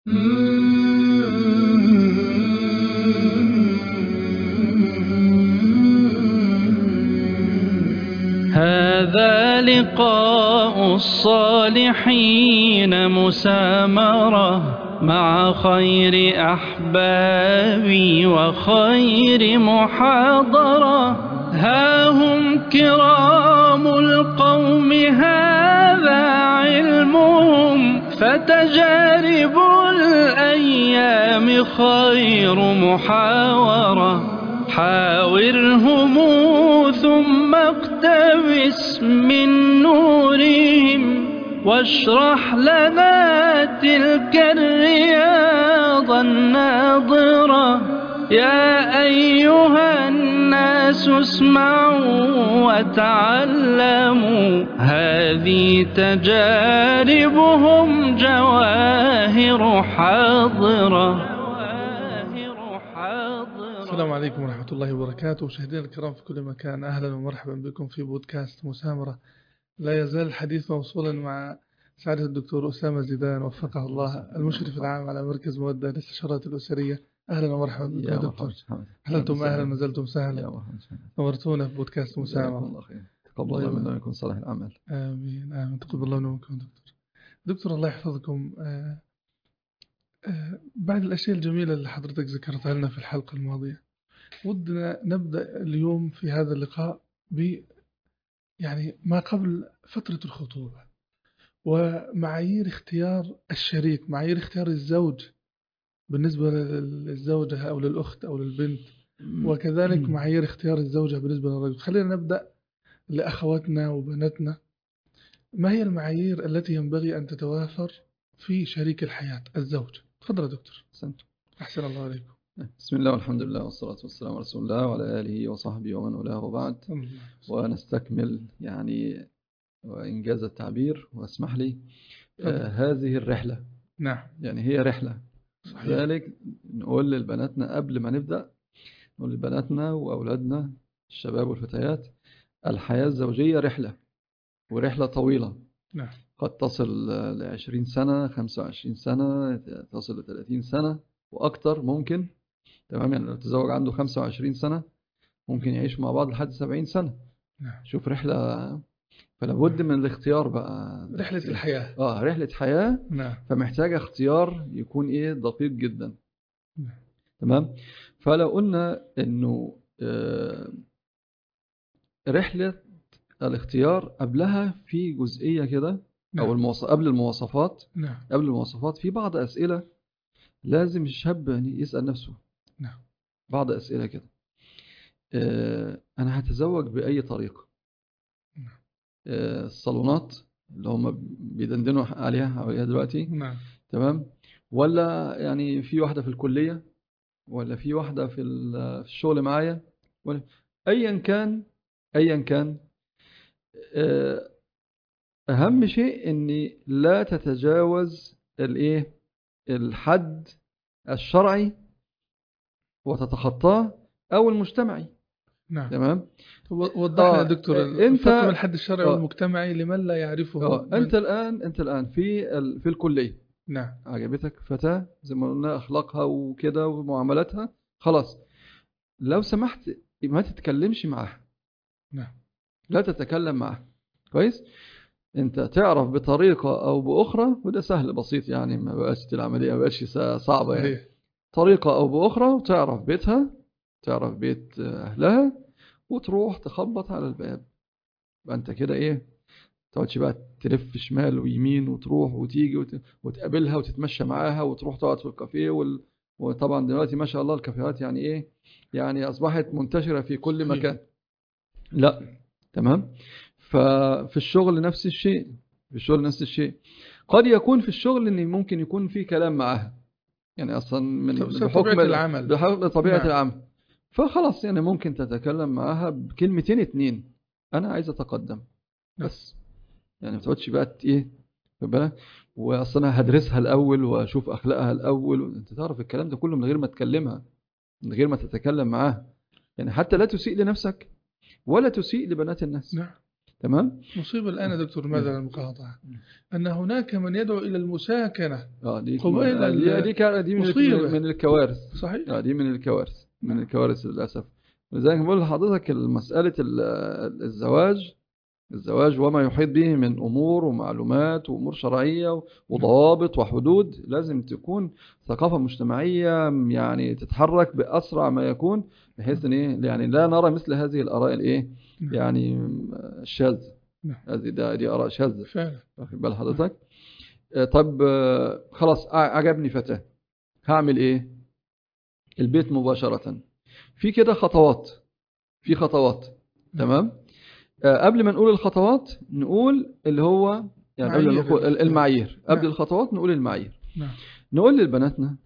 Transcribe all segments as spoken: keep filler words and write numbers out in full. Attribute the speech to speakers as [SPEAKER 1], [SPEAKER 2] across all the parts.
[SPEAKER 1] هذا لقاء الصالحين مسامرة مع خير أحبابي وخير محاضرة. ها هم كرام القوم هذا علمهم، فتجارب الأيام خير محاورة. حاورهم ثم اقتبس من نورهم، واشرح لنا تلك الرياض الناظرة. يا أيها الناس اسمعوا وتعلموا، هذه تجاربهم جواهر حاضرة.
[SPEAKER 2] السلام عليكم ورحمة الله وبركاته. مشاهدينا الكرام في كل مكان، أهلا ومرحبا بكم في بودكاست مسامرة. لا يزال الحديث موصولا مع سعادة الدكتور أسامة زيدان وفقه الله، المشرف العام على مركز مودة للاستشارات الأسرية. أهلا ومرحبا بكم يا دكتور. أهلتم أهلا نزلتم سهلا، نورتونا في بودكاست مسامرة.
[SPEAKER 3] الله خير. تقبل الله منا ومنكم صالح الأعمال.
[SPEAKER 2] آمين آمين. تقبل الله منا ومنكم دكتور. دكتور الله يحفظكم. آه آه بعد الأشياء الجميلة اللي حضرتك ذكرتها لنا في الحلقة الماضية، ودنا نبدأ اليوم في هذا اللقاء ب يعني ما قبل فترة الخطوبة، ومعايير اختيار الشريك، معايير اختيار الزوج بالنسبة للزوجة أو للأخت أو للبنت، وكذلك معايير اختيار الزوجة بالنسبة للرجل. خلينا نبدأ لأخواتنا وبناتنا. ما هي المعايير التي ينبغي أن تتوافر في شريك الحياة الزوج؟ تفضل يا دكتور. أحسن الله عليكم.
[SPEAKER 3] بسم الله والحمد لله والصلاة والسلام على رسول الله وعلى آله وصحبه ومن والاه وبعد. ونستكمل يعني وإنجاز التعبير واسمح لي آه هذه الرحلة.
[SPEAKER 2] نعم.
[SPEAKER 3] يعني هي رحلة. ذلك نقول للبناتنا قبل ما نبدأ، نقول لبناتنا وأولادنا الشباب والفتيات، الحياة الزوجية رحلة، ورحلة طويلة.
[SPEAKER 2] نعم.
[SPEAKER 3] قد تصل لعشرين سنة، خمسة وعشرين سنة، تصل لثلاثين سنة وأكتر ممكن. تمام. يعني لو تزوج عنده خمسة وعشرين سنة ممكن يعيش مع بعض لحد سبعين سنة.
[SPEAKER 2] نعم.
[SPEAKER 3] شوف رحلة. فلا بد من الاختيار بقى،
[SPEAKER 2] رحلة الحياة.
[SPEAKER 3] اه رحلة حياة.
[SPEAKER 2] نعم.
[SPEAKER 3] فمحتاجة اختيار يكون ايه دقيق جدا.
[SPEAKER 2] نعم.
[SPEAKER 3] تمام. فلو قلنا انه آه رحلة الاختيار قبلها في جزئية كده.
[SPEAKER 2] نعم.
[SPEAKER 3] او المواص... قبل المواصفات.
[SPEAKER 2] نعم.
[SPEAKER 3] قبل المواصفات في بعض أسئلة لازم الشاب يعني يسأل نفسه.
[SPEAKER 2] نعم.
[SPEAKER 3] بعض أسئلة كده. آه أنا هتزوج بأي طريقة؟
[SPEAKER 2] نعم.
[SPEAKER 3] آه الصالونات اللي هم بيدندنوا عليها عليها دلوقتي.
[SPEAKER 2] نعم.
[SPEAKER 3] تمام. ولا يعني في واحدة في الكلية، ولا في واحدة في الشغل معايا، ولا أيا كان. أيا كان آه أهم شيء إني لا تتجاوز الإيه الحد الشرعي وتتخطاه أو المجتمعي.
[SPEAKER 2] نعم.
[SPEAKER 3] تمام.
[SPEAKER 2] وضحنا آه يا دكتور
[SPEAKER 3] الفرق
[SPEAKER 2] بين الحد الشرعي آه والمجتمعي لمن لا يعرفه.
[SPEAKER 3] آه
[SPEAKER 2] من...
[SPEAKER 3] أنت الآن أنت الآن في ال... في الكلية.
[SPEAKER 2] نعم.
[SPEAKER 3] عجبتك فتاة زي ما قلنا أخلاقها وكده ومعاملاتها، خلاص لو سمحت ما تتكلمش معها.
[SPEAKER 2] نعم.
[SPEAKER 3] لا تتكلم معها. كويس. انت تعرف بطريقة او باخرى، وده سهل بسيط يعني، ما بقاش العملية ما بقاش صعبة يعني.
[SPEAKER 2] صحيح.
[SPEAKER 3] طريقة او باخرى، وتعرف بيتها، تعرف بيت اهلها، وتروح تخبط على الباب. يبقى انت كده ايه، تقعدش بقى تلف شمال ويمين وتروح وتيجي وت... وتقابلها وتتمشى معاها وتروح تقعد في الكافيه وال... وطبعا دلوقتي ما شاء الله الكافيهات يعني ايه، يعني اصبحت منتشرة في كل
[SPEAKER 2] صحيح.
[SPEAKER 3] مكان. لا. تمام. ففي الشغل نفس الشيء. في الشغل نفس الشيء. قد يكون في الشغل ان ممكن يكون في كلام معاها، يعني اصلا من
[SPEAKER 2] بحكم العمل،
[SPEAKER 3] بحكم طبيعة
[SPEAKER 2] نعم.
[SPEAKER 3] العمل. فخلاص يعني ممكن تتكلم معاها بكلمتين اتنين، انا عايز اتقدم بس. يعني ما تقعدش بقى ايه بالك، واصلا هدرسها الاول واشوف اخلاقها الاول. انت تعرف الكلام ده كله من غير ما تكلمها، من غير ما تتكلم معاها. يعني حتى لا تسيء لنفسك ولا تسيء لبنات الناس.
[SPEAKER 2] نعم.
[SPEAKER 3] تمام.
[SPEAKER 2] مصيبة الآن يا دكتور ماذا المقاطعة أن هناك من يدعو إلى المساكنة
[SPEAKER 3] اه دي
[SPEAKER 2] قبيل
[SPEAKER 3] آه، دي دي, كار- دي من
[SPEAKER 2] المصيبة.
[SPEAKER 3] من الكوارث.
[SPEAKER 2] صحيح.
[SPEAKER 3] اه دي من الكوارث من الكوارث للاسف. لذلك بقول لحضرتك مساله ال- الزواج الزواج وما يحيط به من امور ومعلومات وامور شرعيه وضوابط وحدود، لازم تكون ثقافه مجتمعيه يعني تتحرك باسرع ما يكون، بحيث ان ايه يعني لا نرى مثل هذه الاراء الايه يعني الشاذه. هذه ده دي اراء شاذه
[SPEAKER 2] فعلا.
[SPEAKER 3] واخد بال حضرتك. آه، طب آه، خلاص عجبني فتاه، هعمل ايه؟ البيت مباشره. في كده خطوات في خطوات تمام. آه، قبل ما نقول الخطوات نقول اللي هو يعني قبل ما
[SPEAKER 2] معايير
[SPEAKER 3] نقول
[SPEAKER 2] الإسلام.
[SPEAKER 3] المعايير، قبل
[SPEAKER 2] نعم.
[SPEAKER 3] الخطوات نقول المعايير.
[SPEAKER 2] نعم.
[SPEAKER 3] نقول لبناتنا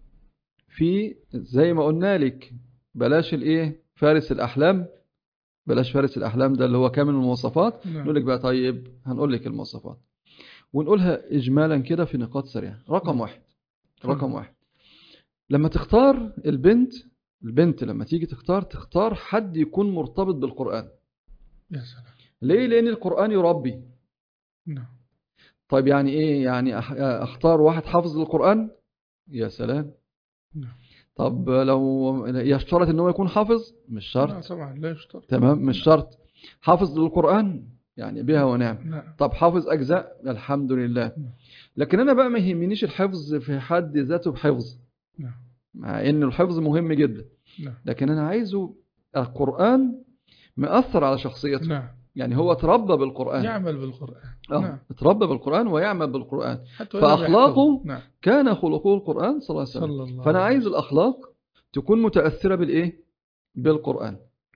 [SPEAKER 3] في زي ما قلنا لك بلاش الايه فارس الاحلام، بلاش فارس الاحلام ده اللي هو كامل المواصفات.
[SPEAKER 2] نعم.
[SPEAKER 3] نقول لك بقى طيب هنقول لك المواصفات ونقولها اجمالا كده في نقاط سريعه. رقم واحد رقم واحد لما تختار البنت البنت لما تيجي تختار تختار حد يكون مرتبط بالقرآن.
[SPEAKER 2] يا سلام.
[SPEAKER 3] ليه؟ لأن القرآن يربي.
[SPEAKER 2] نعم.
[SPEAKER 3] طيب يعني ايه يعني أح- اختار واحد حافظ للقرآن؟ يا سلام.
[SPEAKER 2] نعم.
[SPEAKER 3] طب لو يشترط ان هو يكون حافظ؟ مش شرط.
[SPEAKER 2] لا طبعا لا يشترط.
[SPEAKER 3] تمام مش شرط. حافظ للقرآن يعني بها ونعم.
[SPEAKER 2] نعم.
[SPEAKER 3] طب حافظ اجزاء؟ الحمد لله.
[SPEAKER 2] نعم.
[SPEAKER 3] لكن انا بقى ما يهمنيش الحفظ في حد ذاته بحفظ،
[SPEAKER 2] نعم.
[SPEAKER 3] مع ان الحفظ مهم جدا،
[SPEAKER 2] نعم.
[SPEAKER 3] لكن انا عايزه القرآن مأثر على شخصيته.
[SPEAKER 2] نعم.
[SPEAKER 3] يعني هو تربى بالقرآن،
[SPEAKER 2] يعمل بالقرآن.
[SPEAKER 3] اه
[SPEAKER 2] نعم.
[SPEAKER 3] تربى بالقرآن ويعمل بالقرآن،
[SPEAKER 2] حتى وإذا
[SPEAKER 3] فأخلاقه
[SPEAKER 2] بيحفظ. نعم.
[SPEAKER 3] كان خلقه القرآن صلى الله عليه وسلم.
[SPEAKER 2] صلى الله
[SPEAKER 3] فأنا
[SPEAKER 2] عليه
[SPEAKER 3] عايز
[SPEAKER 2] وسلم.
[SPEAKER 3] الأخلاق تكون متأثرة بالإيه؟ بالقرآن.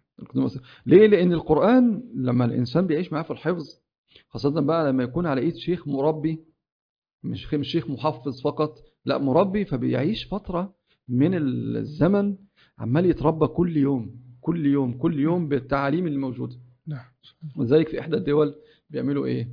[SPEAKER 3] ليه؟ لأن القرآن لما الإنسان بيعيش معاه في الحفظ، خاصة بقى لما يكون على إيد شيخ مربي، مش مش شيخ محفظ فقط، لا مربي، فبيعيش فترة من الزمن عمال يتربى كل يوم كل يوم كل يوم بالتعاليم الموجودة.
[SPEAKER 2] نعم.
[SPEAKER 3] وذلك في إحدى الدول بيعملوا إيه؟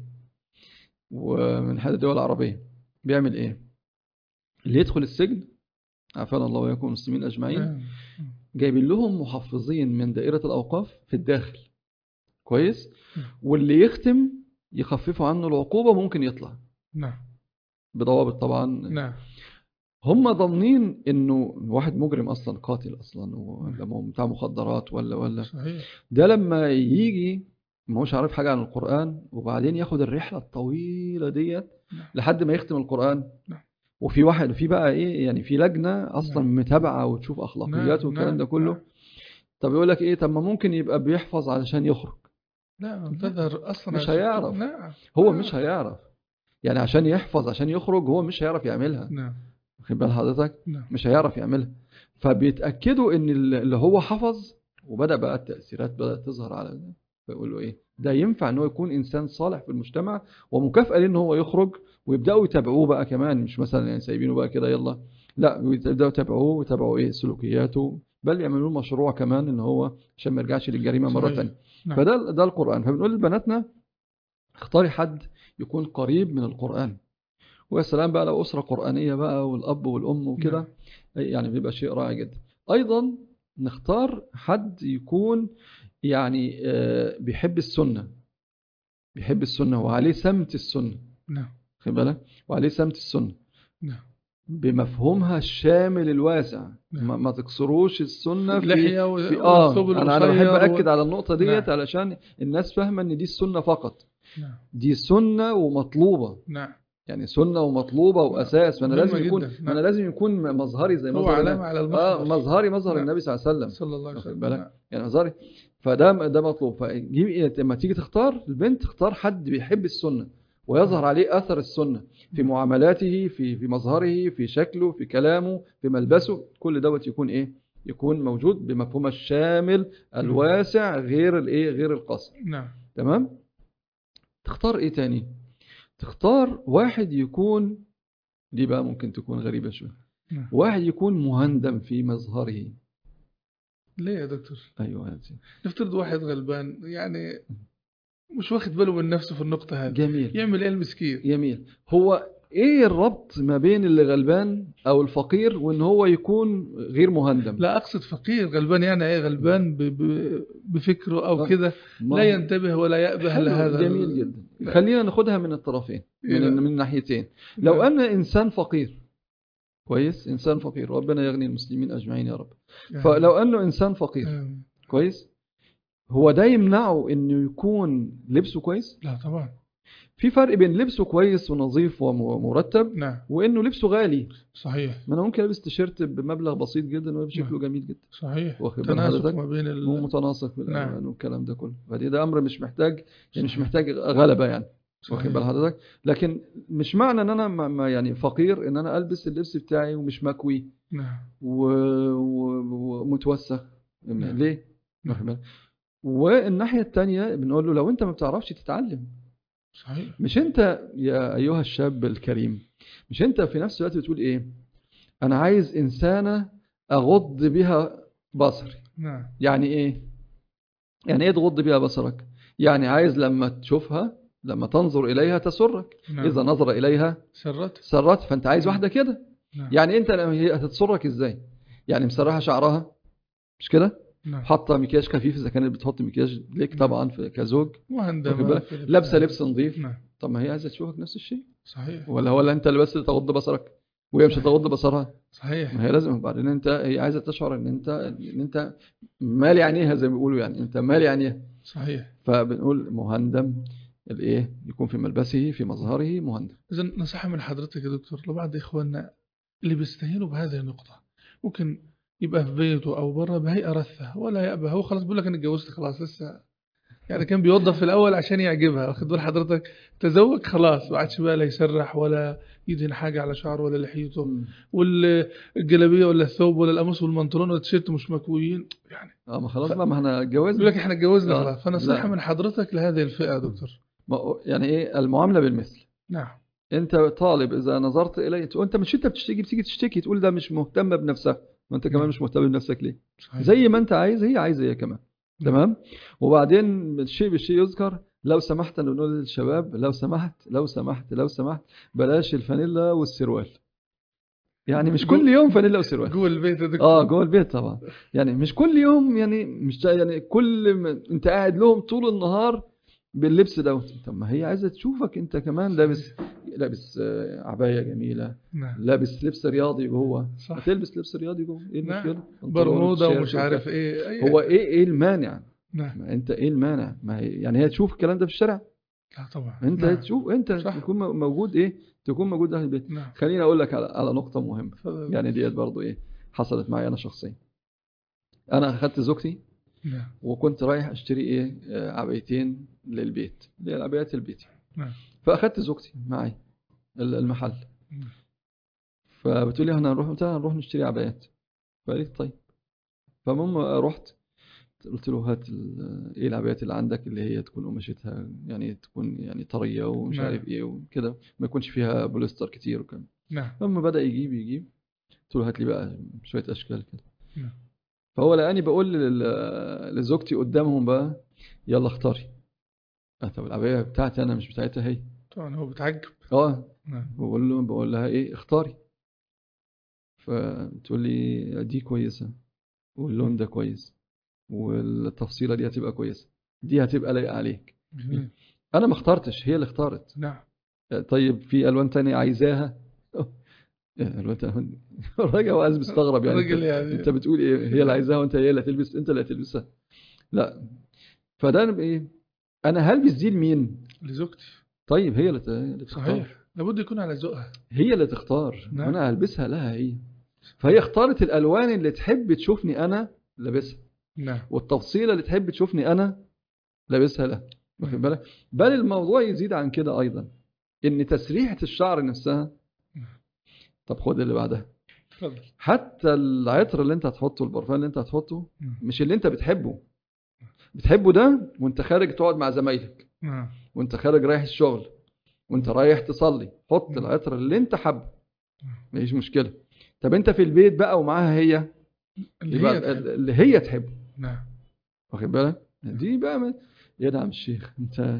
[SPEAKER 3] ومن إحدى الدول العربية بيعمل إيه؟ اللي يدخل السجن عافانا الله ويكون المسلمين أجمعين،
[SPEAKER 2] نعم.
[SPEAKER 3] جايبين لهم محفظين من دائرة الأوقاف في الداخل كويس، واللي يختم يخففوا عنه العقوبة ممكن يطلع.
[SPEAKER 2] نعم.
[SPEAKER 3] بضوابط طبعا.
[SPEAKER 2] نعم.
[SPEAKER 3] هم ضامنين انه واحد مجرم اصلا قاتل اصلا ولا بتاع مخدرات ولا ولا
[SPEAKER 2] صحيح.
[SPEAKER 3] ده لما يجي ما هوش عارف حاجة عن القرآن، وبعدين ياخد الرحلة الطويلة ديت لحد ما يختم القرآن.
[SPEAKER 2] نعم.
[SPEAKER 3] وفي واحد وفي بقى ايه يعني في لجنة اصلا
[SPEAKER 2] نعم.
[SPEAKER 3] متابعة وتشوف اخلاقياته والكلام
[SPEAKER 2] نعم.
[SPEAKER 3] ده كله.
[SPEAKER 2] نعم.
[SPEAKER 3] طب يقول لك ايه؟ طب ما ممكن يبقى بيحفظ علشان يخرج.
[SPEAKER 2] لا تظهر اصلا
[SPEAKER 3] مش هيعرف.
[SPEAKER 2] نعم.
[SPEAKER 3] هو
[SPEAKER 2] نعم.
[SPEAKER 3] مش هيعرف يعني عشان يحفظ عشان يخرج هو مش هيعرف يعملها.
[SPEAKER 2] نعم.
[SPEAKER 3] واخد بال حضرتك؟
[SPEAKER 2] نعم.
[SPEAKER 3] مش هيعرف يعملها. فبيتأكدوا ان اللي هو حفظ وبدأ بقى التأثيرات بدأت تظهر على ده، فيقولوا ايه ده ينفع ان هو يكون انسان صالح في المجتمع، ومكافأة ليه ان هو يخرج، ويبدأوا يتابعوه بقى كمان، مش مثلا يعني سايبينه بقى كده يلا، لا يبدأوا يتابعوه ويتابعوا ايه سلوكياته، بل يعملوا مشروع كمان ان هو عشان ما يرجعش للجريمة مرة
[SPEAKER 2] صحيح.
[SPEAKER 3] ثانيه.
[SPEAKER 2] نعم.
[SPEAKER 3] فده ده القرآن. فبنقول لبناتنا اختاري حد يكون قريب من القرآن. ويا سلام بقى لو أسرة قرآنية بقى والأب والأم وكده،
[SPEAKER 2] نعم.
[SPEAKER 3] يعني بيبقى شيء رائع جدا. أيضا نختار حد يكون يعني آه، بيحب السنة بيحب السنة وعليه سمت السنة.
[SPEAKER 2] نعم.
[SPEAKER 3] خد بالك؟ وعليه سمت السنة
[SPEAKER 2] نعم.
[SPEAKER 3] بمفهومها الشامل الواسع.
[SPEAKER 2] نعم.
[SPEAKER 3] ما, ما تكسروش السنة في,
[SPEAKER 2] اللحية
[SPEAKER 3] في
[SPEAKER 2] والثوب
[SPEAKER 3] آه أنا أنا بحب
[SPEAKER 2] القصير
[SPEAKER 3] أكد
[SPEAKER 2] و...
[SPEAKER 3] على النقطة ديت
[SPEAKER 2] نعم.
[SPEAKER 3] علشان الناس فاهمة إن دي السنة فقط.
[SPEAKER 2] نعم.
[SPEAKER 3] دي سنة ومطلوبة.
[SPEAKER 2] نعم.
[SPEAKER 3] يعني سنة ومطلوبة وأساس. ما أنا
[SPEAKER 2] مهمة
[SPEAKER 3] لازم يكون
[SPEAKER 2] جدا.
[SPEAKER 3] ما أنا لازم يكون مظهري زي
[SPEAKER 2] هو
[SPEAKER 3] مظهر
[SPEAKER 2] علامة
[SPEAKER 3] النبي.
[SPEAKER 2] على
[SPEAKER 3] آه
[SPEAKER 2] المحضر.
[SPEAKER 3] مظهري مظهر
[SPEAKER 2] نعم.
[SPEAKER 3] النبي صلى الله عليه وسلم.
[SPEAKER 2] صلى الله عليه
[SPEAKER 3] واخد
[SPEAKER 2] وسلم.
[SPEAKER 3] بالك؟
[SPEAKER 2] نعم.
[SPEAKER 3] يعني مظهري. فده ده مطلوب. فجيب لما تيجي تختار البنت تختار حد بيحب السنة ويظهر عليه أثر السنة في معاملاته، في في مظهره، في شكله، في كلامه، في ملبسه. كل دوت يكون إيه؟ يكون موجود بمفهوم الشامل الواسع غير الإيه؟ غير القصر.
[SPEAKER 2] نعم.
[SPEAKER 3] تمام؟ تختار إيه تاني؟ تختار واحد يكون، دي بقى ممكن تكون غريبة شوية،
[SPEAKER 2] نعم.
[SPEAKER 3] واحد يكون مهندم في مظهره.
[SPEAKER 2] ليه يا دكتور؟
[SPEAKER 3] أيوة هذه.
[SPEAKER 2] نفترض واحد غلبان يعني مش واخد باله من نفسه في النقطة هذه.
[SPEAKER 3] جميل.
[SPEAKER 2] يعمل ايه المسكين؟
[SPEAKER 3] جميل. هو ايه الربط ما بين اللي غلبان او الفقير وان هو يكون غير مهندم؟
[SPEAKER 2] لا أقصد فقير غلبان، يعني إيه غلبان ب- ب- بفكره أو
[SPEAKER 3] آه.
[SPEAKER 2] كده،
[SPEAKER 3] ما
[SPEAKER 2] لا
[SPEAKER 3] هو-
[SPEAKER 2] ينتبه ولا يأبه
[SPEAKER 3] حلو،
[SPEAKER 2] لهذا
[SPEAKER 3] جميل
[SPEAKER 2] ال-
[SPEAKER 3] جدا.
[SPEAKER 2] لا.
[SPEAKER 3] خلينا ناخدها من الطرفين،
[SPEAKER 2] إيه
[SPEAKER 3] من
[SPEAKER 2] لا.
[SPEAKER 3] من الناحيتين. لو
[SPEAKER 2] نعم.
[SPEAKER 3] ان انسان فقير كويس، انسان فقير، ربنا يغني المسلمين اجمعين يا رب.
[SPEAKER 2] يعني.
[SPEAKER 3] فلو انه انسان فقير
[SPEAKER 2] آم.
[SPEAKER 3] كويس، هو ده يمنعه انه يكون لبسه كويس؟
[SPEAKER 2] لا طبعا.
[SPEAKER 3] في فرق بين لبسه كويس ونظيف ومرتب
[SPEAKER 2] نعم
[SPEAKER 3] وانه لبسه غالي.
[SPEAKER 2] صحيح.
[SPEAKER 3] ما انا ممكن البس تيشيرت بمبلغ بسيط جدا ويبقى شكله جميل جدا،
[SPEAKER 2] صحيح.
[SPEAKER 3] واخد بال
[SPEAKER 2] تناسق
[SPEAKER 3] حضرتك؟
[SPEAKER 2] ما بين
[SPEAKER 3] مو
[SPEAKER 2] ال...
[SPEAKER 3] متناسق بالالوان
[SPEAKER 2] نعم.
[SPEAKER 3] والكلام ده كله. فدي ده امر مش محتاج، يعني مش
[SPEAKER 2] صحيح.
[SPEAKER 3] محتاج غلبة يعني، واخد
[SPEAKER 2] صحيح.
[SPEAKER 3] بال حضرتك؟ لكن مش معنى ان انا ما ما يعني فقير ان انا البس اللبس بتاعي ومش مكوي
[SPEAKER 2] نعم.
[SPEAKER 3] و- و- ومتوسخ.
[SPEAKER 2] نعم.
[SPEAKER 3] ليه؟ واخد بالك؟ والناحية التانية بنقول له لو انت ما بتعرفش تتعلم،
[SPEAKER 2] صحيح.
[SPEAKER 3] مش انت يا ايها الشاب الكريم، مش انت في نفس الوقت بتقول ايه؟ انا عايز انسانة اغض بها بصري.
[SPEAKER 2] نعم.
[SPEAKER 3] يعني ايه؟ يعني ايه تغض بها بصرك؟ يعني عايز لما تشوفها، لما تنظر اليها تسرك.
[SPEAKER 2] نعم.
[SPEAKER 3] اذا نظر اليها
[SPEAKER 2] سرت.
[SPEAKER 3] سرت، فانت عايز
[SPEAKER 2] نعم.
[SPEAKER 3] واحدة كده.
[SPEAKER 2] نعم.
[SPEAKER 3] يعني انت لما هي هتتسرك ازاي؟ يعني مسرحة شعرها، مش كده؟
[SPEAKER 2] نعم.
[SPEAKER 3] حاطه مكياج خفيف اذا كانت بتحط مكياج ليك طبعا في كزوج، واخد
[SPEAKER 2] وعندما
[SPEAKER 3] بالك؟
[SPEAKER 2] في
[SPEAKER 3] لابسه
[SPEAKER 2] الابتعاد.
[SPEAKER 3] لبس نظيف،
[SPEAKER 2] نعم.
[SPEAKER 3] طب ما هي عايزه تشوفك نفس الشيء.
[SPEAKER 2] صحيح.
[SPEAKER 3] ولا ولا انت اللي بس تغض بصرك وهي مش
[SPEAKER 2] صحيح.
[SPEAKER 3] هتغض بصرها؟
[SPEAKER 2] صحيح.
[SPEAKER 3] ما هي لازم. وبعدين انت هي عايزه تشعر ان انت ان انت مالي عينيها زي ما بيقولوا، يعني انت مالي عينيها.
[SPEAKER 2] صحيح.
[SPEAKER 3] فبنقول مهندم الايه، يكون في ملبسه في مظهره مهندم.
[SPEAKER 2] إذا نصيحة من حضرتك يا دكتور لبعض إخواننا اللي بيستهينوا بهذه النقطة، ممكن يبقى في بيته أو بره بهيئة رثة ولا يأبه، هو خلاص بيقول لك أنا اتجوزت خلاص، لسه يعني كان بيوظف في الأول عشان يعجبها، واخد بال حضرتك؟ تزوج خلاص ما عادش بقى لا يسرح ولا يدهن حاجة على شعره ولا لحيته،
[SPEAKER 3] مم.
[SPEAKER 2] والجلابية ولا الثوب ولا القميص والبنطلون ولا التيشيرت مش مكويين يعني.
[SPEAKER 3] اه ما خلاص بقى، ما احنا
[SPEAKER 2] بيقول
[SPEAKER 3] اتجوزنا.
[SPEAKER 2] لك احنا اتجوزنا
[SPEAKER 3] آه،
[SPEAKER 2] خلاص. فنصيحة
[SPEAKER 3] لا.
[SPEAKER 2] من حضرتك لهذه الفئة يا دكتور.
[SPEAKER 3] ما- يعني ايه المعامله بالمثل؟
[SPEAKER 2] نعم.
[SPEAKER 3] انت طالب اذا نظرت اليه، وانت مش انت بتشتكي بتيجي تشتكي تقول ده مش مهتمه بنفسها، وانت كمان
[SPEAKER 2] نعم.
[SPEAKER 3] مش مهتم بنفسك ليه؟
[SPEAKER 2] صحيح.
[SPEAKER 3] زي ما انت عايز هي عايزه هي كمان.
[SPEAKER 2] نعم.
[SPEAKER 3] تمام. وبعدين الشيء بالشيء يذكر، لو سمحت ان نقول للشباب لو سمحت لو سمحت لو سمحت بلاش الفانيلا والسروال. يعني مش كل يوم فانيلا وسروال
[SPEAKER 2] جوه البيت يا دكتور.
[SPEAKER 3] اه جوه البيت طبعا. يعني مش كل يوم، يعني مش يعني كل ما انت قاعد لهم طول النهار باللبس دوت. طب ما هي عايزه تشوفك انت كمان لابس لابس آه، عبايه جميله،
[SPEAKER 2] نعم.
[SPEAKER 3] لابس لبس رياضي جوه.
[SPEAKER 2] صح.
[SPEAKER 3] ما تلبس لبس رياضي جوه، ايه
[SPEAKER 2] نعم.
[SPEAKER 3] المشكله؟
[SPEAKER 2] برمودا
[SPEAKER 3] بنطلون
[SPEAKER 2] ومش
[SPEAKER 3] وتيشيرت
[SPEAKER 2] عارف
[SPEAKER 3] وبتاع.
[SPEAKER 2] ايه أي...
[SPEAKER 3] هو ايه ايه المانع؟
[SPEAKER 2] نعم.
[SPEAKER 3] ما انت ايه المانع؟ ما هي يعني هي تشوف الكلام ده في الشارع؟
[SPEAKER 2] لا طبعا.
[SPEAKER 3] انت
[SPEAKER 2] نعم.
[SPEAKER 3] تشوف، انت
[SPEAKER 2] صح.
[SPEAKER 3] تكون موجود ايه، تكون موجود اهل البيت.
[SPEAKER 2] نعم.
[SPEAKER 3] خليني اقول لك على على نقطه مهمه،
[SPEAKER 2] تفضل.
[SPEAKER 3] يعني ديت برضو ايه حصلت معي انا شخصيا. انا اخدت زوجتي
[SPEAKER 2] نعم.
[SPEAKER 3] وكنت رايح اشتري ايه آه، عبايتين للبيت، اللي هي العبايات البيتي.
[SPEAKER 2] نعم.
[SPEAKER 3] فاخدت زوجتي معي ال- المحل.
[SPEAKER 2] نعم.
[SPEAKER 3] فبتقول لي احنا هنروح متى؟ هنروح نشتري عبايات. فقالت طيب. فالمهم رحت قلت له هات ال- ايه العبايات اللي عندك اللي هي تكون قماشتها يعني تكون يعني طريه ومش
[SPEAKER 2] نعم.
[SPEAKER 3] عارف ايه وكده، ما يكونش فيها بوليستر كتير وكده.
[SPEAKER 2] نعم.
[SPEAKER 3] ثم بدا يجيب يجيب قلت له هات لي بقى شويه اشكال كده.
[SPEAKER 2] نعم.
[SPEAKER 3] فهو لقاني بقول لل- لزوجتي قدامهم بقى يلا اختاري. آه، طب العبايه بتاعتي انا مش بتاعتها هي.
[SPEAKER 2] طبعا هو بتعجب.
[SPEAKER 3] اه
[SPEAKER 2] نعم.
[SPEAKER 3] بقول له بقول لها ايه اختاري. فتقول لي دي كويسه واللون ده كويس والتفصيله دي هتبقى كويسه، دي هتبقى لايقه عليك.
[SPEAKER 2] جميل.
[SPEAKER 3] انا ما اخترتش، هي اللي اختارت.
[SPEAKER 2] نعم.
[SPEAKER 3] طيب في الوان تانية عايزاها؟ إيه الوان تانية؟ الراجل واقف مستغرب يعني.
[SPEAKER 2] الراجل
[SPEAKER 3] انت,
[SPEAKER 2] يعني-
[SPEAKER 3] انت بتقول ايه هي اللي عايزاها وانت هي اللي هتلبس، انت اللي هتلبسها؟ لا. فده أنا ايه، انا هلبس دي لمين؟
[SPEAKER 2] لزوجتي.
[SPEAKER 3] طيب هي اللي ت- اللي تختار.
[SPEAKER 2] صحيح. لابد يكون على ذوقها.
[SPEAKER 3] هي اللي تختار.
[SPEAKER 2] نعم.
[SPEAKER 3] وانا هلبسها لها هي. فهي اختارت الالوان اللي تحب تشوفني انا لابسها،
[SPEAKER 2] نعم.
[SPEAKER 3] والتفصيله اللي تحب تشوفني انا لابسها لها، واخد بالك؟ بل الموضوع يزيد عن كده ايضا، ان تسريحه الشعر نفسها. طب خد اللي بعدها.
[SPEAKER 2] تفضل.
[SPEAKER 3] حتى العطر اللي انت هتحطه، البرفان اللي انت هتحطه،
[SPEAKER 2] نعم.
[SPEAKER 3] مش اللي انت بتحبه. بتحبه ده وانت خارج تقعد مع زمايلك،
[SPEAKER 2] نعم.
[SPEAKER 3] وانت خارج رايح الشغل، وانت رايح تصلي، حط
[SPEAKER 2] نعم.
[SPEAKER 3] العطر اللي انت حابه، مفيش مشكله. طب انت في البيت بقى ومعاها هي،
[SPEAKER 2] اللي
[SPEAKER 3] يبقى
[SPEAKER 2] هي تحب.
[SPEAKER 3] اللي هي تحبه،
[SPEAKER 2] نعم.
[SPEAKER 3] واخد بالك؟ دي بقى ما... يا نعم الشيخ انت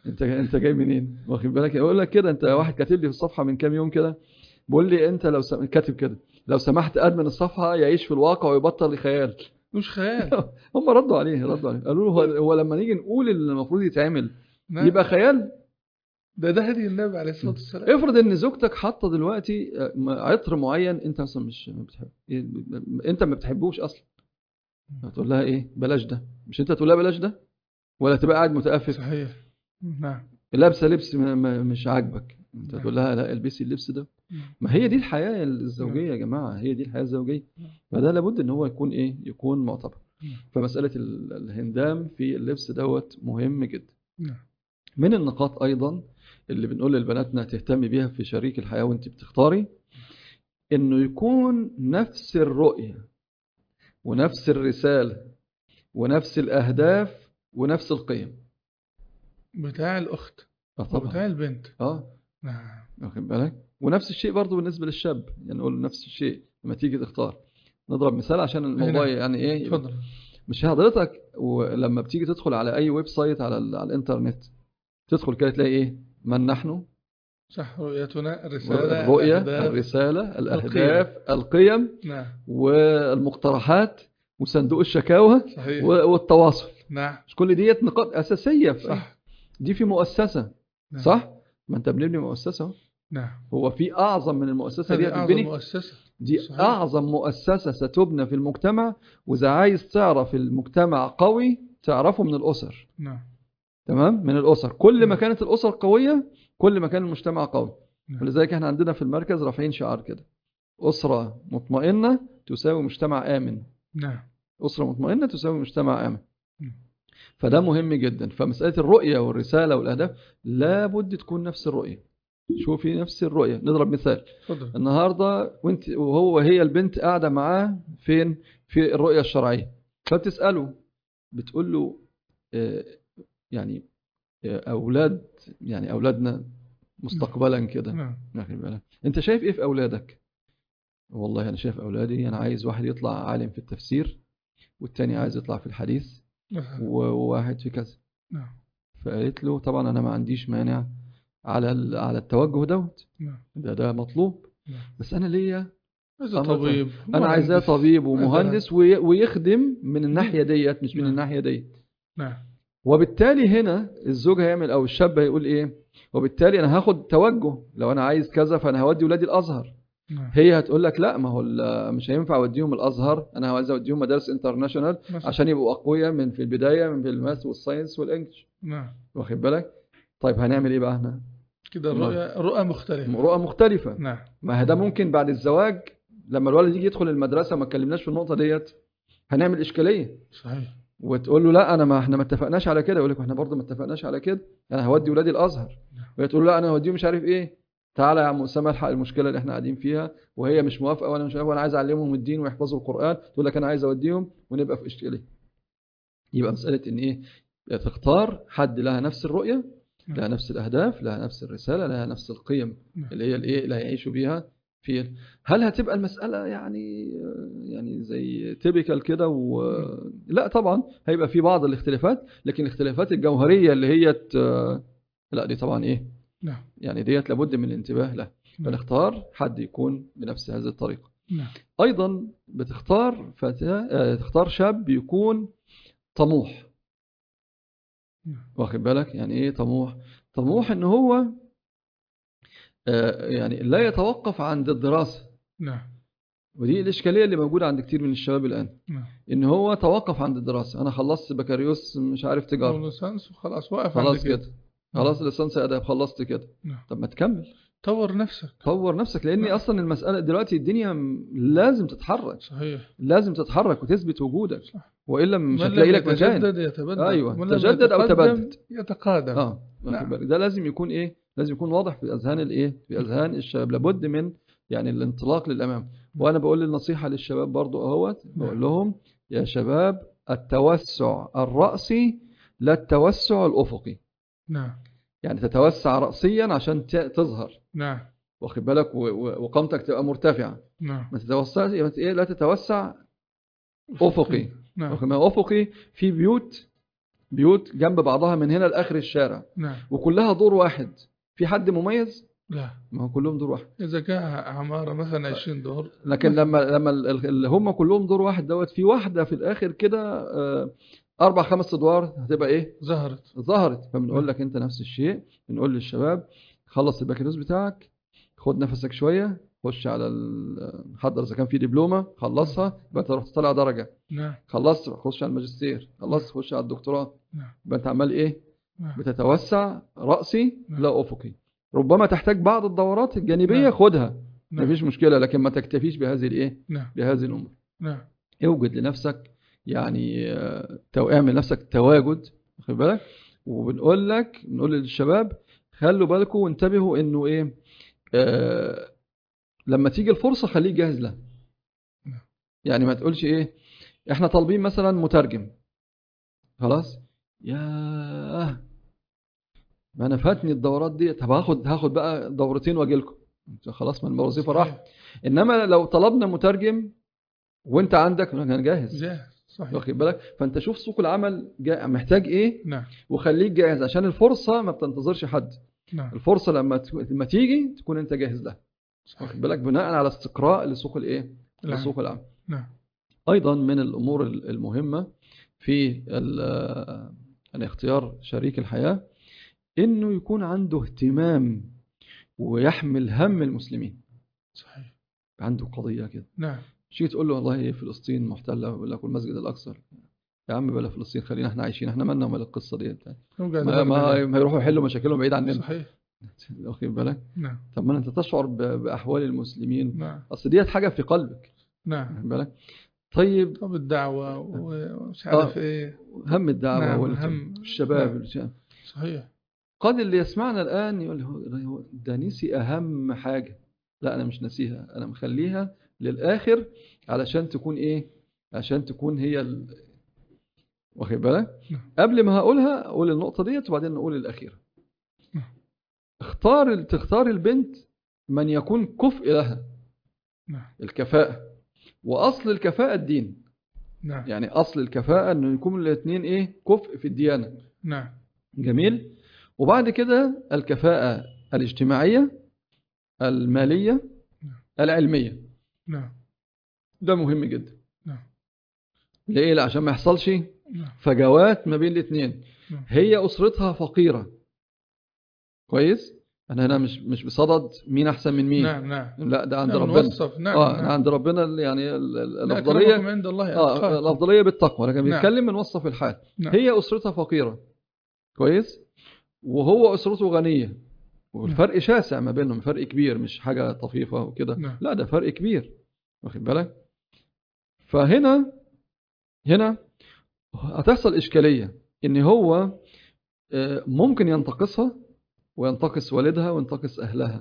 [SPEAKER 3] انت انت جاي منين؟ واخد بالك؟ يقول لك كده، انت واحد كاتب لي في الصفحه من كام يوم كده بيقول لي انت لو سم... كاتب كده لو سمحت ادمن الصفحه يعيش في الواقع ويبطل الخيال.
[SPEAKER 2] مش خيال.
[SPEAKER 3] هم ردوا عليه ردوا عليه قالوا له هو, هو لما نيجي نقول اللي المفروض يتعمل
[SPEAKER 2] نعم.
[SPEAKER 3] يبقى خيال.
[SPEAKER 2] ده ده هدي النبي عليه الصلاة والسلام.
[SPEAKER 3] افرض ان زوجتك حاطه دلوقتي عطر معين انت اصلا مش بتحب، انت ما بتحبوش اصلا، هتقول لها ايه؟ بلاش ده. مش انت تقول لها بلاش ده ولا تبقى قاعد متأفف؟
[SPEAKER 2] صحيح. نعم.
[SPEAKER 3] لابسه لبس م- م- مش عاجبك، انت
[SPEAKER 2] نعم.
[SPEAKER 3] تقول لها لا البسي اللبس ده.
[SPEAKER 2] نعم.
[SPEAKER 3] ما هي دي الحياه الزوجيه يا جماعه، هي دي الحياه الزوجيه. فده لابد ان هو يكون ايه؟ يكون معتبر.
[SPEAKER 2] نعم.
[SPEAKER 3] فمساله ال- الهندام في اللبس دوت مهم جدا.
[SPEAKER 2] نعم.
[SPEAKER 3] من النقاط ايضا اللي بنقول لبناتنا تهتمي بيها في شريك الحياه وانت بتختاري، انه يكون نفس الرؤيه ونفس الرساله ونفس الاهداف ونفس القيم
[SPEAKER 2] بتاع الأخت
[SPEAKER 3] اه
[SPEAKER 2] وبتاع
[SPEAKER 3] طبعا
[SPEAKER 2] البنت.
[SPEAKER 3] اه
[SPEAKER 2] نعم.
[SPEAKER 3] واخد بالك. ونفس الشيء برضو بالنسبه للشاب، يعني نقول نفس الشيء لما تيجي تختار. نضرب مثال عشان الموضوع
[SPEAKER 2] هنا.
[SPEAKER 3] يعني ايه.
[SPEAKER 2] تفضل.
[SPEAKER 3] مش حضرتك ولما بتيجي تدخل على اي ويب سايت على, ال- على الانترنت تدخل كده تلاقي ايه؟ من نحن،
[SPEAKER 2] صح. رؤيتنا، الرسالة،
[SPEAKER 3] الرؤيه،
[SPEAKER 2] الأهداف.
[SPEAKER 3] الرساله، الاهداف، القيم,
[SPEAKER 2] نعم.
[SPEAKER 3] والمقترحات، وصندوق الشكاوى،
[SPEAKER 2] صحيح.
[SPEAKER 3] و- والتواصل.
[SPEAKER 2] نعم.
[SPEAKER 3] مش كل ديت نقاط اساسيه في
[SPEAKER 2] صح.
[SPEAKER 3] دي في مؤسسه
[SPEAKER 2] نعم.
[SPEAKER 3] صح؟ ما انت بنبني مؤسسه اهو.
[SPEAKER 2] نعم.
[SPEAKER 3] هو في اعظم من المؤسسه دي
[SPEAKER 2] هذه أعظم
[SPEAKER 3] هتتبني؟
[SPEAKER 2] مؤسسة.
[SPEAKER 3] دي
[SPEAKER 2] صحيح.
[SPEAKER 3] أعظم مؤسسة ستبنى في المجتمع. وإذا عايز تعرف المجتمع قوي تعرفه من الأسر.
[SPEAKER 2] نعم.
[SPEAKER 3] تمام؟ من الأسر. كل ما كانت الأسر قوية كل ما كان المجتمع قوي.
[SPEAKER 2] نعم.
[SPEAKER 3] ولذلك احنا عندنا في المركز رافعين شعار كده: أسرة مطمئنة تساوي مجتمع آمن.
[SPEAKER 2] نعم.
[SPEAKER 3] أسرة مطمئنة تساوي مجتمع آمن.
[SPEAKER 2] نعم.
[SPEAKER 3] فده مهم جدا. فمسألة الرؤية والرسالة والأهداف لابد تكون نفس الرؤية. شوفي نفس الرؤية. نضرب مثال.
[SPEAKER 2] تفضل.
[SPEAKER 3] النهاردة وانت وهو هي البنت قاعدة معاه فين؟ في الرؤية الشرعية. فبتسأله بتقول له اه يعني اه أولاد يعني أولادنا مستقبلا كده.
[SPEAKER 2] نعم.
[SPEAKER 3] واخد بالك؟ انت شايف ايه في أولادك؟ والله أنا شايف أولادي أنا عايز واحد يطلع عالم في التفسير، والتاني عايز يطلع في الحديث، وواحد في كذا.
[SPEAKER 2] نعم.
[SPEAKER 3] فقالت له طبعا أنا ما عنديش مانع على على التوجه دوت.
[SPEAKER 2] نعم.
[SPEAKER 3] ده ده مطلوب.
[SPEAKER 2] نعم.
[SPEAKER 3] بس أنا ليا
[SPEAKER 2] عايزة طبيب.
[SPEAKER 3] أنا عايزاه طبيب ومهندس وي- ويخدم من الناحية ديت مش من
[SPEAKER 2] نعم.
[SPEAKER 3] الناحية ديت.
[SPEAKER 2] نعم.
[SPEAKER 3] وبالتالي هنا الزوج هيعمل أو الشاب هيقول إيه؟ وبالتالي أنا هاخد توجه. لو أنا عايز كذا فأنا هودي ولادي الأزهر.
[SPEAKER 2] نعم.
[SPEAKER 3] هي هتقول لك لا، ما هو ال- مش هينفع أوديهم الأزهر، أنا عايز أوديهم مدارس انترناشونال
[SPEAKER 2] مثلا.
[SPEAKER 3] عشان يبقوا أقوياء من في البداية من في الماث والساينس والإنجليش.
[SPEAKER 2] نعم.
[SPEAKER 3] واخد بالك؟ طيب هنعمل إيه بقى هنا؟
[SPEAKER 2] كده الرؤية رؤى مختلفة.
[SPEAKER 3] رؤى مختلفة.
[SPEAKER 2] نعم.
[SPEAKER 3] ما ده ممكن بعد الزواج لما الولد يجي يدخل المدرسة ما اتكلمناش في النقطة ديت هنعمل إشكالية.
[SPEAKER 2] صحيح.
[SPEAKER 3] وتقول له لا أنا ما احنا ما اتفقناش على كده، يقول لك احنا برضه ما اتفقناش على كده، أنا هودي ولادي الأزهر. وهي تقول له لا أنا هوديهم مش عارف إيه. تعالى يا عم أسامة الحق المشكلة اللي احنا قاعدين فيها، وهي مش موافقة وأنا مش موافقة وأنا عايز أعلمهم الدين ويحفظوا القرآن، تقول لك أنا عايز أوديهم ونبقى في إشكالية. يبقى مسألة إن إيه؟ تختار حد لها نفس الرؤية، لها نفس الأهداف، لها نفس الرسالة، لها نفس القيم اللي هي الإيه اللي هيعيشوا بيها في. هل هتبقى المسألة يعني يعني زي تيبيكال كده و... لا طبعا هيبقى في بعض الاختلافات، لكن الاختلافات الجوهرية اللي هي ت... لا دي طبعا إيه
[SPEAKER 2] نعم.
[SPEAKER 3] يعني ديت لابد من الانتباه له.
[SPEAKER 2] نعم.
[SPEAKER 3] فنختار حد يكون بنفس هذه الطريقة.
[SPEAKER 2] نعم.
[SPEAKER 3] أيضا بتختار فتاة آه، تختار شاب يكون طموح.
[SPEAKER 2] نعم.
[SPEAKER 3] واخد بالك يعني ايه طموح؟ طموح ان هو آه، يعني لا يتوقف عند الدراسة.
[SPEAKER 2] نعم.
[SPEAKER 3] ودي الإشكالية اللي موجودة عند كتير من الشباب الآن،
[SPEAKER 2] نعم.
[SPEAKER 3] ان هو توقف عند الدراسة. انا خلصت بكالوريوس مش عارف تجارة
[SPEAKER 2] ليسانس وخلاص واقف
[SPEAKER 3] خلاص
[SPEAKER 2] عند
[SPEAKER 3] كده. خلاص ليسانس اداب خلصت كده.
[SPEAKER 2] نعم.
[SPEAKER 3] طب ما تكمل
[SPEAKER 2] طور نفسك.
[SPEAKER 3] طور نفسك، لان
[SPEAKER 2] نعم.
[SPEAKER 3] اصلا المسألة دلوقتي الدنيا م- لازم تتحرك.
[SPEAKER 2] صحيح.
[SPEAKER 3] لازم تتحرك وتثبت وجودك،
[SPEAKER 2] صح.
[SPEAKER 3] والا مش
[SPEAKER 2] من
[SPEAKER 3] هتلاقي
[SPEAKER 2] لم
[SPEAKER 3] لك مكان.
[SPEAKER 2] يتجدد يتبدل.
[SPEAKER 3] ايوه
[SPEAKER 2] من لم
[SPEAKER 3] تجدد او
[SPEAKER 2] يتقدم
[SPEAKER 3] تبدد.
[SPEAKER 2] يتقادم.
[SPEAKER 3] اه واخد
[SPEAKER 2] نعم.
[SPEAKER 3] بالك؟ ده لازم يكون ايه؟ لازم يكون واضح في اذهان الايه؟ في اذهان الشباب. لابد من يعني الانطلاق للامام. وانا بقول النصيحه للشباب برضو اهوت، بقول لهم يا شباب التوسع الرأسي لا التوسع الافقي.
[SPEAKER 2] نعم.
[SPEAKER 3] يعني تتوسع رأسيا عشان ت- تظهر،
[SPEAKER 2] نعم.
[SPEAKER 3] واخد بالك، و- و- وقامتك تبقى مرتفعه.
[SPEAKER 2] نعم.
[SPEAKER 3] ما تتوسعش يعني ايه؟ لا تتوسع افقي.
[SPEAKER 2] نعم.
[SPEAKER 3] واخد بالك؟ افقي في بيوت بيوت جنب بعضها من هنا لاخر الشارع
[SPEAKER 2] نعم.
[SPEAKER 3] وكلها دور واحد، في حد مميز؟
[SPEAKER 2] لا،
[SPEAKER 3] ما هو كلهم دور واحد.
[SPEAKER 2] إذا كان عمارة مثلا عشرين دور،
[SPEAKER 3] لكن لما لما اللي هم كلهم دور واحد دوت، في واحدة في الآخر كده آه، أربع خمس أدوار هتبقى إيه؟
[SPEAKER 2] ظهرت
[SPEAKER 3] ظهرت. فبنقول لك أنت نفس الشيء، بنقول للشباب خلص البكالوريوس بتاعك، خد نفسك شوية، خش على حضر إذا كان في دبلومة خلصها، يبقى أنت رحت طالع درجة.
[SPEAKER 2] نعم.
[SPEAKER 3] خلصت خش على الماجستير، خلصت خش على الدكتوراه.
[SPEAKER 2] نعم.
[SPEAKER 3] يبقى أنت عمال إيه؟
[SPEAKER 2] نعم.
[SPEAKER 3] بتتوسع رأسي
[SPEAKER 2] نعم.
[SPEAKER 3] لا أفقي. ربما تحتاج بعض الدورات الجانبية،
[SPEAKER 2] نعم.
[SPEAKER 3] خدها
[SPEAKER 2] نعم.
[SPEAKER 3] مفيش مشكلة، لكن ما تكتفيش بهذه الايه؟
[SPEAKER 2] نعم.
[SPEAKER 3] بهذه الامور.
[SPEAKER 2] نعم.
[SPEAKER 3] اوجد لنفسك يعني آه، تو- اعمل لنفسك تواجد، واخد بالك؟ وبنقول لك بنقول للشباب خلوا بالكم وانتبهوا انه ايه، آه لما تيجي الفرصة خليك جاهز لها.
[SPEAKER 2] نعم.
[SPEAKER 3] يعني ما تقولش ايه احنا طالبين مثلا مترجم، خلاص ياه ما انا فاتني الدورات دي، طب هاخد هاخد بقى دورتين واجي لكم، خلاص ما الوظيفه راحت. انما لو طلبنا مترجم وانت عندك انا جاهز،
[SPEAKER 2] جاهز صحيح.
[SPEAKER 3] واخد بالك؟ فانت شوف سوق العمل جا... محتاج ايه.
[SPEAKER 2] نعم.
[SPEAKER 3] وخليك جاهز عشان الفرصه ما بتنتظرش حد.
[SPEAKER 2] نعم.
[SPEAKER 3] الفرصه لما ت... لما تيجي تكون انت جاهز لها، واخد بالك؟ بناء على استقراء لسوق الايه، لسوق العمل.
[SPEAKER 2] نعم.
[SPEAKER 3] ايضا من الامور المهمه في ال... يعني اختيار شريك الحياه انه يكون عنده اهتمام ويحمل هم المسلمين.
[SPEAKER 2] صحيح.
[SPEAKER 3] عنده قضيه كده.
[SPEAKER 2] نعم.
[SPEAKER 3] شيء تقول له والله فلسطين محتله، يقول لك المسجد الاقصى. يا عم بلا فلسطين، خلينا احنا عايشين، احنا مالنا ومال القصه دي. ما, ما, ما يروحوا يحلوا مشاكلهم بعيد عننا.
[SPEAKER 2] صحيح.
[SPEAKER 3] واخد بالك؟
[SPEAKER 2] نعم.
[SPEAKER 3] طب ما انت تشعر باحوال المسلمين.
[SPEAKER 2] نعم.
[SPEAKER 3] اصل ديت حاجه في قلبك.
[SPEAKER 2] نعم.
[SPEAKER 3] واخد بالك؟ طيب
[SPEAKER 2] طب الدعوه ومش عارف
[SPEAKER 3] آه
[SPEAKER 2] ايه،
[SPEAKER 3] هم الدعوه.
[SPEAKER 2] نعم.
[SPEAKER 3] والشباب.
[SPEAKER 2] نعم. صحيح.
[SPEAKER 3] قد اللي يسمعنا الآن يقول هو ده نسي أهم حاجة. لا أنا مش نسيها، أنا مخليها للآخر علشان تكون إيه، عشان تكون هي ال... واخد بالك؟ قبل ما هقولها أقول النقطة ديت وبعدين نقول الأخيرة. اختار تختار البنت من يكون كفء لها. الكفاءة، وأصل الكفاءة الدين.
[SPEAKER 2] نعم.
[SPEAKER 3] يعني أصل الكفاءة أنه يكون الاثنين إيه، كفء في الديانة.
[SPEAKER 2] نعم.
[SPEAKER 3] جميل. وبعد كده الكفاءة الاجتماعية، المالية، العلمية.
[SPEAKER 2] نعم.
[SPEAKER 3] ده مهم جدا.
[SPEAKER 2] نعم.
[SPEAKER 3] ليه؟ عشان ما يحصلش
[SPEAKER 2] نعم.
[SPEAKER 3] فجوات ما بين الاثنين.
[SPEAKER 2] نعم.
[SPEAKER 3] هي أسرتها فقيرة، كويس؟ أنا هنا مش مش بصدد مين أحسن من مين.
[SPEAKER 2] نعم. نعم.
[SPEAKER 3] لا ده عند
[SPEAKER 2] نعم.
[SPEAKER 3] ربنا.
[SPEAKER 2] نوصف. نعم.
[SPEAKER 3] آه
[SPEAKER 2] نعم.
[SPEAKER 3] عند ربنا يعني الأفضلية
[SPEAKER 2] عند الله
[SPEAKER 3] آه الأفضلية بالتقوى، لكن
[SPEAKER 2] نعم.
[SPEAKER 3] بيتكلم من وصف الحال.
[SPEAKER 2] نعم.
[SPEAKER 3] هي أسرتها فقيرة، كويس؟ وهو أسرته غنية، والفرق شاسع ما بينهم، فرق كبير، مش حاجة طفيفة وكده.
[SPEAKER 2] نعم.
[SPEAKER 3] لا ده فرق كبير، واخد بالك؟ فهنا هنا هتحصل إشكالية، إن هو ممكن ينتقصها وينتقص والدها وينتقص أهلها،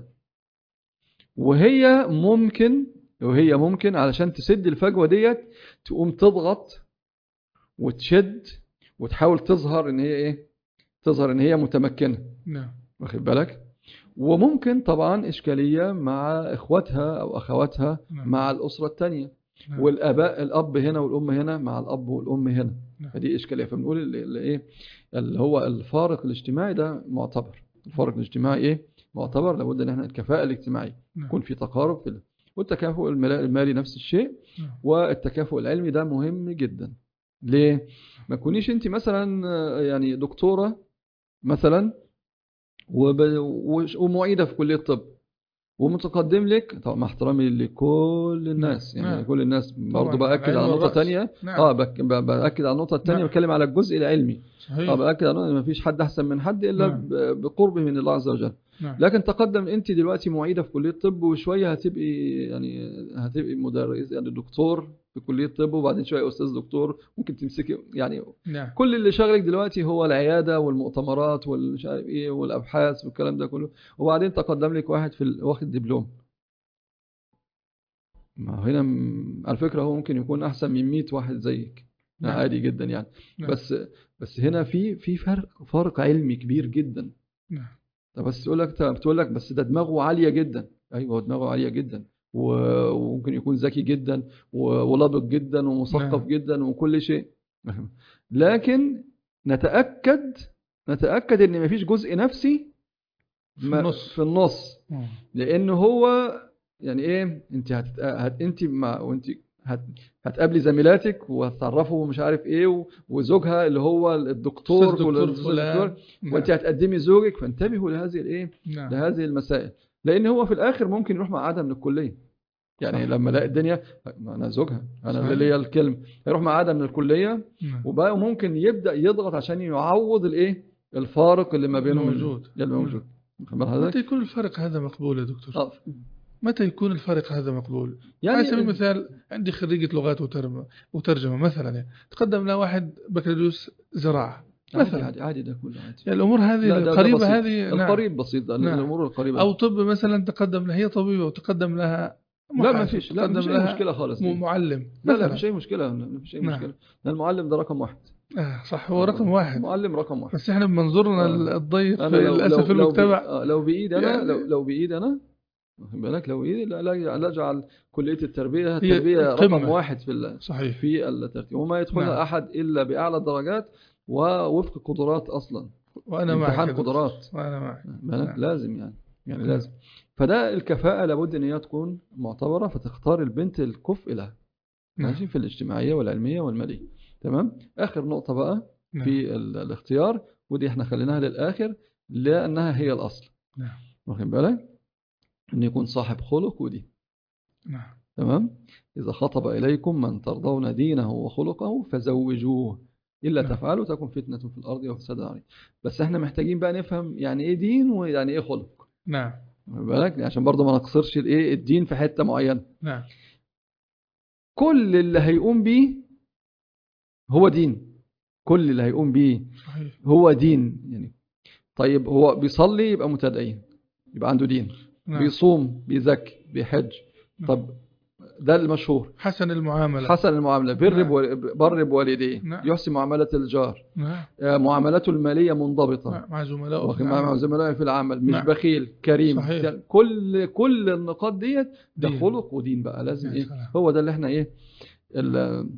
[SPEAKER 3] وهي ممكن وهي ممكن علشان تسد الفجوة ديت تقوم تضغط وتشد وتحاول تظهر إن هي إيه، تظهر إن هي متمكنة.
[SPEAKER 2] نعم.
[SPEAKER 3] واخد بالك؟ وممكن طبعا إشكالية مع إخواتها أو أخواتها. نعم. مع الأسرة التانية. نعم. والآباء، الأب هنا والأم هنا مع الأب والأم هنا. نعم. فدي إشكالية. فبنقول اللي إيه اللي هو الفارق الاجتماعي ده معتبر. الفارق الاجتماعي إيه معتبر، لابد أن احنا الكفاءة الاجتماعية. نعم. يكون في تقارب في والتكافؤ المالي نفس الشيء. نعم. والتكافؤ العلمي ده مهم جدا. ليه؟ ما تكونيش أنت مثلا يعني دكتورة مثلا وب... ومعيدة في كلية الطب ومتقدم لك، طبعا مع احترامي لكل الناس. نعم. يعني نعم. كل الناس برضه بأكد على نقطة تانية. نعم. اه بك... بأكد على النقطة التانية. نعم. بتكلم على الجزء العلمي. صحيح. اه بأكد على ان ما فيش حد احسن من حد الا نعم. بقربه من الله عز وجل. نعم. لكن تقدم انت دلوقتي معيدة في كلية الطب، وشوية هتبقي يعني هتبقي مدرس يعني دكتور في كلية الطب، وبعدين شوية أستاذ دكتور ممكن تمسكي يعني. نعم. كل اللي شغلك دلوقتي هو العيادة والمؤتمرات والمش عارف ايه والأبحاث والكلام ده كله، وبعدين تقدم لك واحد في ال... واخد دبلوم. ما هنا م... على فكرة هو ممكن يكون أحسن من مئة واحد زيك. نعم. عادي جدا يعني. نعم. بس بس هنا في في فرق فرق علمي كبير جدا. نعم. بس يقول لك بتقول لك بس ده دماغه عالية جدا. أيوة دماغه عالية جدا، وممكن يكون ذكي جدا ولابق جدا ومثقف. نعم. جدا وكل شيء. لكن نتأكد نتأكد ان مفيش جزء نفسي
[SPEAKER 2] في
[SPEAKER 3] ما-
[SPEAKER 2] النص.
[SPEAKER 3] في النص،
[SPEAKER 2] مم.
[SPEAKER 3] لان هو يعني ايه، انت هت... هت... انت مع وانت هت... هتقابلي زميلاتك وهتعرفوا مش عارف ايه و... وزوجها اللي هو الدكتور
[SPEAKER 2] أستاذ دكتور
[SPEAKER 3] والأستاذ
[SPEAKER 2] فلان.
[SPEAKER 3] الدكتور، وانت هتقدمي زوجك، فانتبهوا لهذه الايه،
[SPEAKER 2] نعم.
[SPEAKER 3] لهذه المسائل، لان هو في الاخر ممكن يروح معادها من الكليه. يعني
[SPEAKER 2] صح.
[SPEAKER 3] لما الاقي الدنيا، ما انا زوجها، انا
[SPEAKER 2] صحيح.
[SPEAKER 3] اللي ليا الكلمه، هيروح معادها من الكليه،
[SPEAKER 2] نعم.
[SPEAKER 3] وبقى ممكن يبدا يضغط عشان يعوض الايه، الفارق اللي ما بينهم،
[SPEAKER 2] الموجود.
[SPEAKER 3] اللي موجود. واخد بال حضرتك؟
[SPEAKER 2] متى يكون الفرق هذا مقبول يا دكتور؟
[SPEAKER 3] آه،
[SPEAKER 2] متى يكون الفرق هذا مقبول؟
[SPEAKER 3] يعني
[SPEAKER 2] على سبيل المثال عندي خريجة لغات وترجمة وترجمة مثلا، يعني تقدم لها واحد بكالوريوس زراعة
[SPEAKER 3] عادي
[SPEAKER 2] مثلا،
[SPEAKER 3] عادي عادي، ده كله عادي.
[SPEAKER 2] يعني الأمور هذه
[SPEAKER 3] لا، ده- ده
[SPEAKER 2] القريبة
[SPEAKER 3] بسيط.
[SPEAKER 2] هذه. نعم.
[SPEAKER 3] القريب بسيط، ده
[SPEAKER 2] نعم.
[SPEAKER 3] الامور القريبه.
[SPEAKER 2] أو طب مثلا تقدم لها، هي طبيبة وتقدم لها
[SPEAKER 3] لا ما
[SPEAKER 2] محاسب،
[SPEAKER 3] فيش، لا ما
[SPEAKER 2] تقدم
[SPEAKER 3] فيش اي
[SPEAKER 2] لها
[SPEAKER 3] مشكله خالص دي.
[SPEAKER 2] م- معلم
[SPEAKER 3] لا لا
[SPEAKER 2] مثلا.
[SPEAKER 3] ما فيش اي مشكله، ما فيش اي
[SPEAKER 2] نعم.
[SPEAKER 3] مشكله، ده المعلم ده رقم واحد.
[SPEAKER 2] آه صح، هو رقم واحد،
[SPEAKER 3] المعلم رقم واحد.
[SPEAKER 2] بس احنا بمنظورنا
[SPEAKER 3] آه.
[SPEAKER 2] الضيق
[SPEAKER 3] انا لو
[SPEAKER 2] للأسف
[SPEAKER 3] لو
[SPEAKER 2] في
[SPEAKER 3] لو بي-
[SPEAKER 2] المجتمع.
[SPEAKER 3] آه، لو بايد انا
[SPEAKER 2] يعني
[SPEAKER 3] لو لو بايد انا واخد بالك، لو بايدي لا لا لا اجعل كليه التربيه
[SPEAKER 2] هي
[SPEAKER 3] التربيه رقم
[SPEAKER 2] القمة.
[SPEAKER 3] واحد في ال-
[SPEAKER 2] صحيح.
[SPEAKER 3] في الترتيب، وما يدخلها
[SPEAKER 2] نعم.
[SPEAKER 3] احد الا باعلى الدرجات ووفق قدرات اصلا،
[SPEAKER 2] وأنا معك
[SPEAKER 3] امتحان
[SPEAKER 2] يا دكتور.
[SPEAKER 3] قدرات.
[SPEAKER 2] وأنا معك.
[SPEAKER 3] بالك
[SPEAKER 2] نعم.
[SPEAKER 3] لازم يعني يعني
[SPEAKER 2] نعم.
[SPEAKER 3] لازم. فده الكفاءة لابد ان هي تكون معتبرة، فتختار البنت الكفء لها،
[SPEAKER 2] نعم.
[SPEAKER 3] ماشي، في الاجتماعية والعلمية والمالية. تمام. اخر نقطة بقى
[SPEAKER 2] نعم.
[SPEAKER 3] في ال- الاختيار، ودي احنا خليناها للاخر لانها هي الاصل،
[SPEAKER 2] نعم.
[SPEAKER 3] واخد بالك، ان يكون صاحب خلق ودين.
[SPEAKER 2] نعم.
[SPEAKER 3] تمام. اذا خطب اليكم من ترضون دينه وخلقه فزوجوه، الا
[SPEAKER 2] نعم.
[SPEAKER 3] تفعلوا تكن فتنة في الارض وفساد عريض. بس احنا محتاجين بقى نفهم يعني ايه دين ويعني ايه خلق،
[SPEAKER 2] نعم.
[SPEAKER 3] واخد بالك، عشان برضه ما نقصرش الايه الدين في حته معينه.
[SPEAKER 2] نعم.
[SPEAKER 3] كل اللي هيقوم بيه هو دين، كل اللي هيقوم بيه
[SPEAKER 2] صحيح.
[SPEAKER 3] هو دين يعني. طيب هو بيصلي يبقى متدين، يبقى عنده دين.
[SPEAKER 2] نعم.
[SPEAKER 3] بيصوم، بيزكي، بيحج.
[SPEAKER 2] نعم.
[SPEAKER 3] طب ده المشهور،
[SPEAKER 2] حسن المعاملة.
[SPEAKER 3] حسن المعامله، بر
[SPEAKER 2] نعم.
[SPEAKER 3] بوال- بر بوالديه،
[SPEAKER 2] نعم.
[SPEAKER 3] يحسن معامله الجار،
[SPEAKER 2] نعم.
[SPEAKER 3] آه، معاملته الماليه منضبطه،
[SPEAKER 2] مع مع زملائه في
[SPEAKER 3] واخد مع
[SPEAKER 2] العمل.
[SPEAKER 3] زملائه في العمل، مش
[SPEAKER 2] نعم.
[SPEAKER 3] بخيل، كريم.
[SPEAKER 2] صحيح.
[SPEAKER 3] يعني كل كل النقاط ديت ده
[SPEAKER 2] دين.
[SPEAKER 3] خلق ودين بقى لازم
[SPEAKER 2] يا
[SPEAKER 3] ايه.
[SPEAKER 2] سلام.
[SPEAKER 3] هو ده اللي احنا ايه، ال-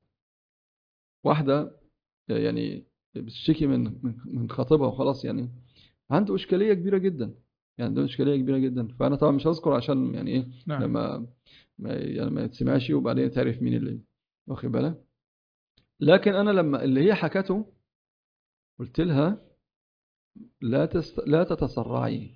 [SPEAKER 3] واحده يعني بتشتكي من من من خطيبها وخلاص، يعني عنده اشكاليه كبيره جدا، يعني عنده اشكاليه كبيره جدا. فانا طبعا مش هذكر عشان يعني ايه،
[SPEAKER 2] نعم.
[SPEAKER 3] لما ما يعني ما يتسمعش وبعدين تعرف مين اللي واخد بالك. لكن انا لما اللي هي حكته قلت لها لا تست... لا تتسرعي،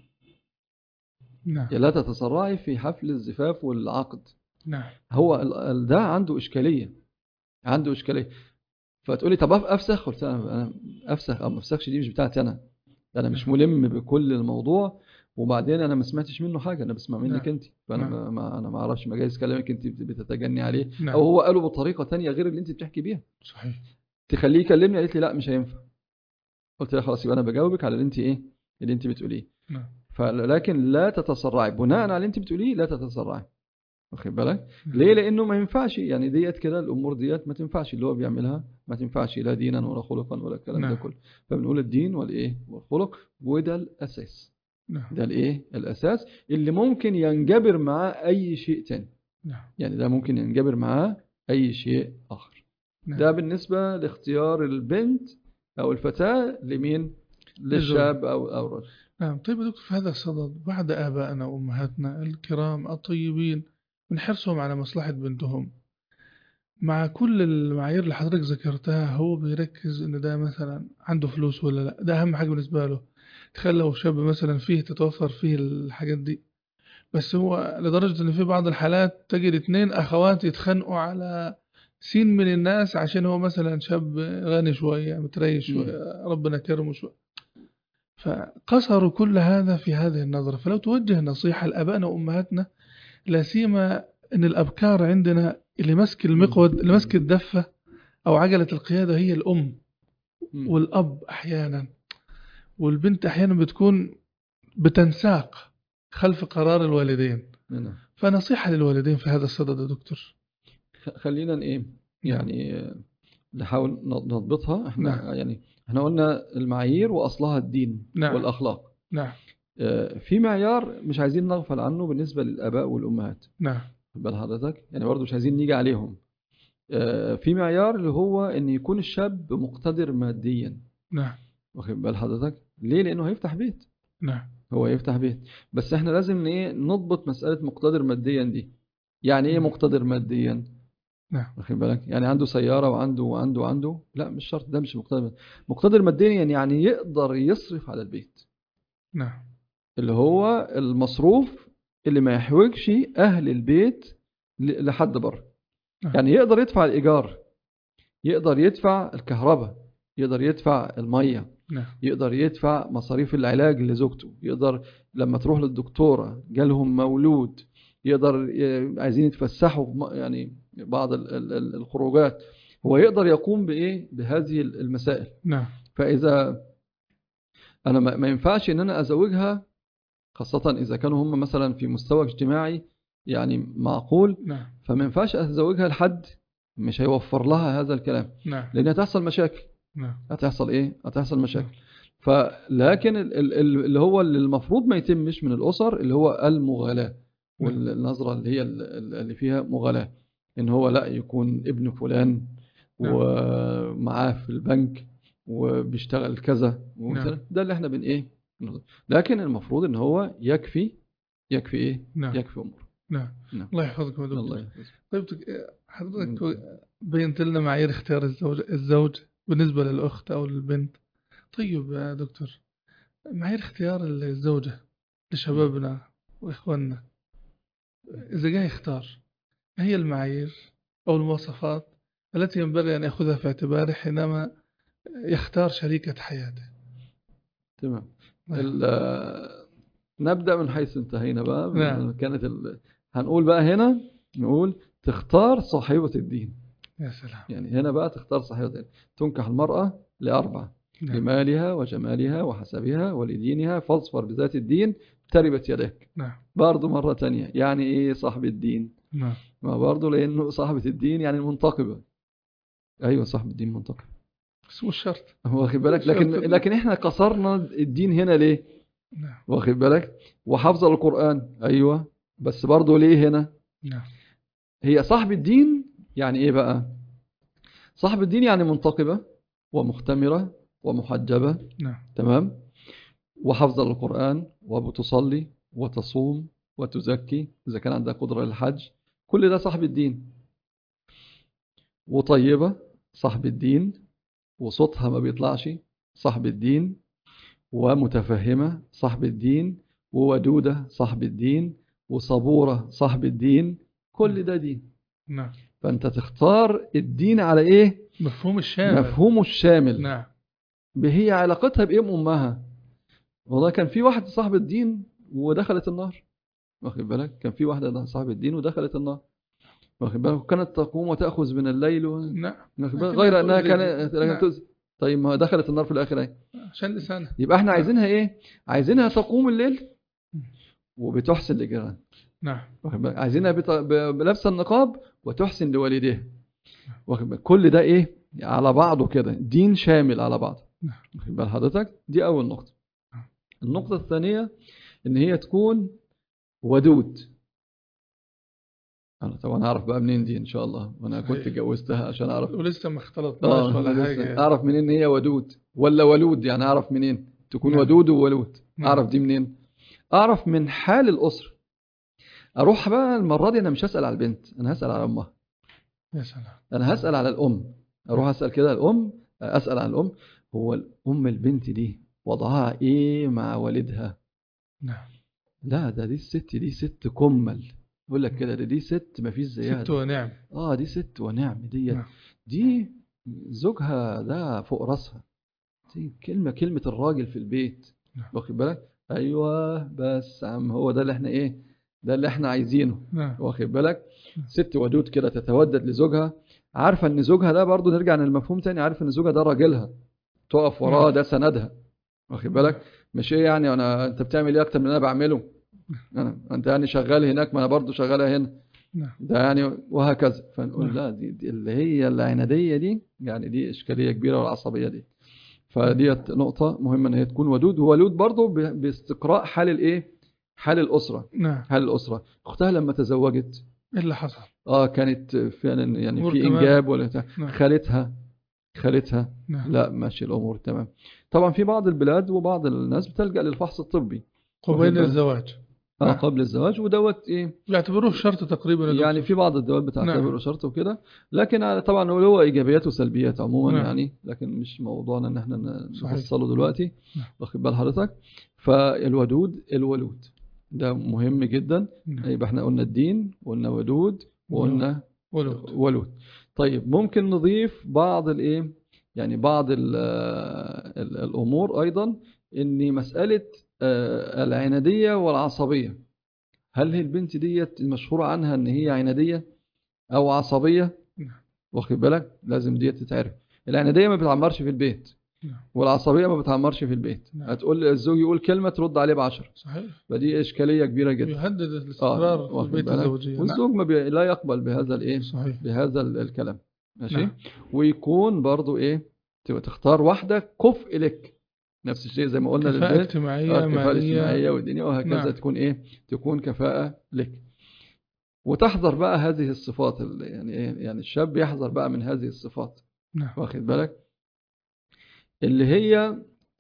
[SPEAKER 2] نعم.
[SPEAKER 3] لا تتسرعي في حفل الزفاف والعقد.
[SPEAKER 2] نعم.
[SPEAKER 3] هو ال- ال- ده عنده إشكالية، عنده إشكالية. فتقولي طب أف- أفسخ، قلت لها أنا أفسخ أو ما أفسخش دي مش بتاعتي أنا، أنا مش ملم بكل الموضوع، وبعدين أنا ما سمعتش منه حاجة، أنا بسمع منك
[SPEAKER 2] نعم.
[SPEAKER 3] أنت، فأنا
[SPEAKER 2] نعم.
[SPEAKER 3] ما ما- أنا ما أعرفش، ما جايز كلامك أنت بت- بتتجني عليه،
[SPEAKER 2] نعم.
[SPEAKER 3] أو هو قاله بطريقة تانية غير اللي أنت بتحكي بيها
[SPEAKER 2] صحيح.
[SPEAKER 3] تخليه يكلمني. قالت لي لا مش هينفع. قلت لها خلاص، يبقى أنا بجاوبك على اللي أنت إيه، اللي أنت بتقوليه.
[SPEAKER 2] نعم.
[SPEAKER 3] فلكن لا تتسرعي، بناء على اللي أنت بتقوليه لا تتسرعي، واخد بالك. ليه؟ لانه ما ينفعش يعني ديت كده، الامور ديت ما تنفعش، اللي هو بيعملها ما تنفعش لا دينا ولا خلقا ولا الكلام
[SPEAKER 2] نعم.
[SPEAKER 3] ده كله. فبنقول الدين والايه والخلق، وده الاساس،
[SPEAKER 2] نعم.
[SPEAKER 3] ده الايه الاساس اللي ممكن ينجبر معاه اي شيء تاني،
[SPEAKER 2] نعم.
[SPEAKER 3] يعني ده ممكن ينجبر معاه اي شيء اخر.
[SPEAKER 2] نعم.
[SPEAKER 3] ده بالنسبه لاختيار البنت او الفتاه لمين، للشاب او او الرجل.
[SPEAKER 2] نعم. طيب يا دكتور، في هذا الصدد بعد آبائنا وأمهاتنا الكرام الطيبين من حرصهم على مصلحة بنتهم، مع كل المعايير اللي حضرتك ذكرتها، هو بيركز إن ده مثلا عنده فلوس ولا لا، ده أهم حاجة بالنسبة له. تخيل لو شاب مثلا فيه تتوفر فيه الحاجات دي، بس هو لدرجة إن في بعض الحالات تجد اتنين أخوات يتخانقوا على سين من الناس عشان هو مثلا شاب غني شوية متريش شوية ربنا كرمه شوية. فقصروا كل هذا في هذه النظرة. فلو توجه نصيحة لأبائنا وأمهاتنا، لا سيما أن الأبكار عندنا اللي مسك المقود، اللي مسك الدفة أو عجلة القيادة هي الأم والأب أحيانا، والبنت أحيانا بتكون بتنساق خلف قرار الوالدين. فنصيحة للوالدين في هذا الصدد يا دكتور.
[SPEAKER 3] خلينا ايه يعني نحاول نضبطها. احنا
[SPEAKER 2] نعم.
[SPEAKER 3] يعني احنا قلنا المعايير واصلها الدين.
[SPEAKER 2] نعم.
[SPEAKER 3] والاخلاق.
[SPEAKER 2] نعم.
[SPEAKER 3] في معيار مش عايزين نغفل عنه بالنسبه للاباء والامهات.
[SPEAKER 2] نعم.
[SPEAKER 3] بال حضرتك يعني برضو مش عايزين نيجي عليهم. في معيار اللي هو ان يكون الشاب مقتدر ماديا.
[SPEAKER 2] نعم
[SPEAKER 3] واخد بال حضرتك؟ ليه؟ لانه هيفتح بيت.
[SPEAKER 2] نعم
[SPEAKER 3] هو يفتح بيت، بس احنا لازم ايه نضبط مسألة مقتدر ماديا دي. يعني ايه
[SPEAKER 2] نعم.
[SPEAKER 3] مقتدر ماديا؟
[SPEAKER 2] نعم
[SPEAKER 3] واخد بالك؟ يعني عنده سيارة وعنده وعنده وعنده لا مش شرط، ده مش مقتدر ماديا. مقتدر ماديا يعني يقدر يصرف على البيت،
[SPEAKER 2] نعم
[SPEAKER 3] اللي هو المصروف اللي ما يحوجش اهل البيت ل- لحد بره.
[SPEAKER 2] نعم
[SPEAKER 3] يعني يقدر يدفع الإيجار، يقدر يدفع الكهرباء، يقدر يدفع المية،
[SPEAKER 2] نعم
[SPEAKER 3] يقدر يدفع مصاريف العلاج لزوجته، يقدر لما تروح للدكتورة جالهم مولود، يقدر ي- عايزين يتفسحوا في م- يعني بعض ال- ال- ال- الخروجات، هو يقدر يقوم بإيه بهذه المسائل.
[SPEAKER 2] نعم
[SPEAKER 3] فإذا أنا ما ما ينفعش إن أنا أزوجها، خاصة إذا كانوا هم مثلا في مستوى اجتماعي يعني معقول،
[SPEAKER 2] نعم
[SPEAKER 3] فما ينفعش أزوجها لحد مش هيوفر لها هذا الكلام،
[SPEAKER 2] نعم
[SPEAKER 3] لأن هتحصل مشاكل.
[SPEAKER 2] نعم
[SPEAKER 3] هتحصل إيه؟ هتحصل مشاكل. فلكن ال- ال- ال- اللي هو اللي المفروض ما يتمش من الأسر اللي هو المغالاة، والنظرة اللي هي ال- ال- اللي فيها مغالاة، إن هو لا يكون ابن فلان ومعاه في البنك وبيشتغل كذا ومثلا،
[SPEAKER 2] نعم.
[SPEAKER 3] ده اللي احنا بن ايه. لكن المفروض ان هو يكفي يكفي ايه
[SPEAKER 2] نعم
[SPEAKER 3] يكفي امور.
[SPEAKER 2] نعم
[SPEAKER 3] نعم.
[SPEAKER 2] الله يحفظكم يا دكتور.
[SPEAKER 3] الله يحفظك.
[SPEAKER 2] طيب تك- حضرتك بينت لنا معايير اختيار الزوج الزوج بالنسبة للأخت أو للبنت. طيب يا دكتور، معايير اختيار الزوجة لشبابنا وإخواننا، إذا جاي يختار، ما هي المعايير أو المواصفات التي ينبغي أن يأخذها في اعتباره حينما يختار شريكة حياته؟
[SPEAKER 3] تمام.
[SPEAKER 2] نعم.
[SPEAKER 3] ال- نبدأ من حيث انتهينا بقى.
[SPEAKER 2] نعم.
[SPEAKER 3] كانت ال... هنقول بقى هنا نقول تختار صاحبة الدين.
[SPEAKER 2] يا سلام.
[SPEAKER 3] يعني هنا بقى تختار صاحبة الدين. تنكح المرأة لأربعة:
[SPEAKER 2] نعم.
[SPEAKER 3] لمالها وجمالها وحسبها ولدينها فاظفر بذات الدين تربت يدك.
[SPEAKER 2] نعم.
[SPEAKER 3] برضو مرة تانية، يعني ايه صاحب الدين؟
[SPEAKER 2] نعم.
[SPEAKER 3] ما برضو لأنه صاحبة الدين يعني منتقبة. أيوة صاحب الدين منتقب،
[SPEAKER 2] بس مش شرط.
[SPEAKER 3] واخد بالك؟ لكن لكن احنا قصرنا الدين هنا ليه؟
[SPEAKER 2] نعم.
[SPEAKER 3] واخد بالك؟ وحافظة القرآن، أيوة، بس برضو ليه هنا؟
[SPEAKER 2] نعم.
[SPEAKER 3] هي صاحب الدين يعني ايه بقى؟ صاحب الدين يعني منتقبة ومختمرة ومحجبة.
[SPEAKER 2] نعم.
[SPEAKER 3] تمام. وحافظة للقرآن وبتصلي وتصوم وتزكي إذا كان عندها قدرة للحج، كل ده صاحب الدين. وطيبة، صاحب الدين، وصوتها ما بيطلعش، صاحب الدين. ومتفهمة، صاحب الدين. وودودة، صاحب الدين. وصبورة، صاحب الدين. كل ده دين.
[SPEAKER 2] نعم.
[SPEAKER 3] فأنت تختار الدين على إيه؟
[SPEAKER 2] مفهوم الشامل.
[SPEAKER 3] مفهومه الشامل.
[SPEAKER 2] نعم.
[SPEAKER 3] هي علاقتها بإيه أمها؟ والله كان في واحد صاحب الدين ودخلت النار، واخد بالك؟ كان في واحدة صاحب الدين ودخلت النار، واخد بالك؟ وكانت تقوم وتأخذ من الليل و...
[SPEAKER 2] نعم.
[SPEAKER 3] غير أنها كانت
[SPEAKER 2] نعم.
[SPEAKER 3] تؤذي. طيب ما دخلت النار في الآخر ايه؟
[SPEAKER 2] عشان لسانها.
[SPEAKER 3] يبقى احنا
[SPEAKER 2] نعم.
[SPEAKER 3] عايزينها ايه؟ عايزينها تقوم الليل وبتحسن لجيران،
[SPEAKER 2] نعم.
[SPEAKER 3] واخد بالك؟ عايزينها بت... بلبس النقاب وتحسن لوالديه، واخد بالك؟ كل ده ايه على بعضه كده، دين شامل على بعضه، واخد بال حضرتك؟ دي أول نقطة. النقطة الثانية إن هي تكون ودود. أنا طبعا أعرف بقى منين دي إن شاء الله، وأنا كنت اتجوزتها عشان أعرف.
[SPEAKER 2] ولسه ما اختلطناش ولا حاجة.
[SPEAKER 3] أعرف منين إن هي ودود ولا ولود؟ يعني أعرف منين تكون
[SPEAKER 2] نعم.
[SPEAKER 3] ودود وولود؟
[SPEAKER 2] نعم.
[SPEAKER 3] أعرف دي منين؟ أعرف من حال الأسرة. أروح بقى المرة دي أنا مش هسأل على البنت، أنا هسأل على أمها.
[SPEAKER 2] يا سلام.
[SPEAKER 3] أنا هسأل على الأم. أروح أسأل كده الأم، أسأل عن الأم. هو الأم البنت دي وضعها إيه مع والدها؟
[SPEAKER 2] نعم.
[SPEAKER 3] لا ده دي الست دي ست كمل، يقول لك كده، دي ست ما فيش زيها.
[SPEAKER 2] ست ونعم.
[SPEAKER 3] اه دي ست ونعم. دي
[SPEAKER 2] نعم.
[SPEAKER 3] دي زوجها ده فوق راسها. دي كلمة كلمة الراجل في البيت،
[SPEAKER 2] نعم.
[SPEAKER 3] واخد بالك؟ ايوه بس عم هو ده اللي احنا ايه، ده اللي احنا عايزينه،
[SPEAKER 2] نعم.
[SPEAKER 3] واخد بالك؟ ست ودود كده تتودد لزوجها، عارفة ان زوجها ده برضو، نرجع للمفهوم تاني، عارفة ان زوجها ده راجلها، تقف وراه،
[SPEAKER 2] نعم.
[SPEAKER 3] ده سندها، واخد بالك؟ مش ايه يعني انا انت بتعمل ايه اكتر من انا بعمله، أنا انت يعني شغال هناك ما انا برضو شغاله هنا،
[SPEAKER 2] نعم.
[SPEAKER 3] ده يعني وهكذا. فنقول
[SPEAKER 2] نعم.
[SPEAKER 3] لا دي, دي اللي هي العناديه دي، يعني دي اشكاليه كبيره، والعصبيه دي. فديت نقطه مهمه ان هي تكون ودود، وولود برضو ب- باستقراء حال الايه، حال الاسره.
[SPEAKER 2] نعم.
[SPEAKER 3] حال الاسره. اختها لما تزوجت
[SPEAKER 2] ايه اللي حصل؟
[SPEAKER 3] اه كانت فعلا يعني
[SPEAKER 2] أمور
[SPEAKER 3] في
[SPEAKER 2] تمام.
[SPEAKER 3] انجاب ولا بتاع.
[SPEAKER 2] نعم.
[SPEAKER 3] خالتها خالتها،
[SPEAKER 2] نعم.
[SPEAKER 3] لا ماشي الأمور تمام. طبعا في بعض البلاد وبعض الناس بتلجأ للفحص الطبي
[SPEAKER 2] قبيل الزواج.
[SPEAKER 3] اه
[SPEAKER 2] نعم.
[SPEAKER 3] قبل الزواج، ودوت ايه
[SPEAKER 2] يعتبروه شرط تقريبا يا
[SPEAKER 3] يعني
[SPEAKER 2] دكتور.
[SPEAKER 3] في بعض الدول بتعتبره
[SPEAKER 2] نعم.
[SPEAKER 3] شرط وكده، لكن طبعا هو ايجابيات وسلبيات عموما
[SPEAKER 2] نعم.
[SPEAKER 3] يعني، لكن مش موضوعنا ان احنا
[SPEAKER 2] صحيح.
[SPEAKER 3] نفصله دلوقتي.
[SPEAKER 2] نعم.
[SPEAKER 3] واخد بال حضرتك؟ فالودود الولود ده مهم جدا.
[SPEAKER 2] نعم.
[SPEAKER 3] يبقى احنا قلنا الدين، وقلنا ودود، وقلنا
[SPEAKER 2] ولود.
[SPEAKER 3] ولود. طيب ممكن نضيف بعض الايه يعني بعض ال ال الامور ايضا، ان مسألة آه، العنادية والعصبية. هل هي البنت ديت المشهورة عنها ان هي عنادية او عصبية؟
[SPEAKER 2] نعم.
[SPEAKER 3] واخد بالك؟ لازم ديت تتعرف. العنادية ما بتعمرش في البيت،
[SPEAKER 2] نعم.
[SPEAKER 3] والعصبية ما بتعمرش في البيت.
[SPEAKER 2] نعم.
[SPEAKER 3] هتقول الزوج يقول كلمة ترد عليه بعشرة،
[SPEAKER 2] صحيح.
[SPEAKER 3] فدي إشكالية كبيرة جدا.
[SPEAKER 2] يهدد الاستقرار في
[SPEAKER 3] واخد
[SPEAKER 2] البيت
[SPEAKER 3] بالك؟
[SPEAKER 2] الزوجية. نعم.
[SPEAKER 3] والزوج ما بي... لا يقبل بهذا الايه
[SPEAKER 2] صحيح.
[SPEAKER 3] بهذا ال- الكلام. ماشي.
[SPEAKER 2] نعم.
[SPEAKER 3] ويكون برضو ايه تبقى تختار واحدة كفء لك، نفس الشيء زي ما قلنا
[SPEAKER 2] كفاءة
[SPEAKER 3] للبيت.
[SPEAKER 2] اجتماعية،
[SPEAKER 3] آه، الكفاءة
[SPEAKER 2] مالية.
[SPEAKER 3] الاجتماعية والدنيا وهكذا.
[SPEAKER 2] نعم.
[SPEAKER 3] تكون ايه تكون كفاءة لك، وتحذر بقى هذه الصفات اللي يعني ايه يعني الشاب يحذر بقى من هذه الصفات.
[SPEAKER 2] نعم.
[SPEAKER 3] واخد بالك؟ اللي هي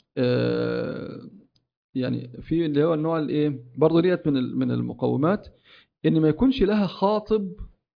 [SPEAKER 3] آه يعني في اللي هو النوع الايه برضه ديت من ال- من المقومات، ان ما يكونش لها خاطب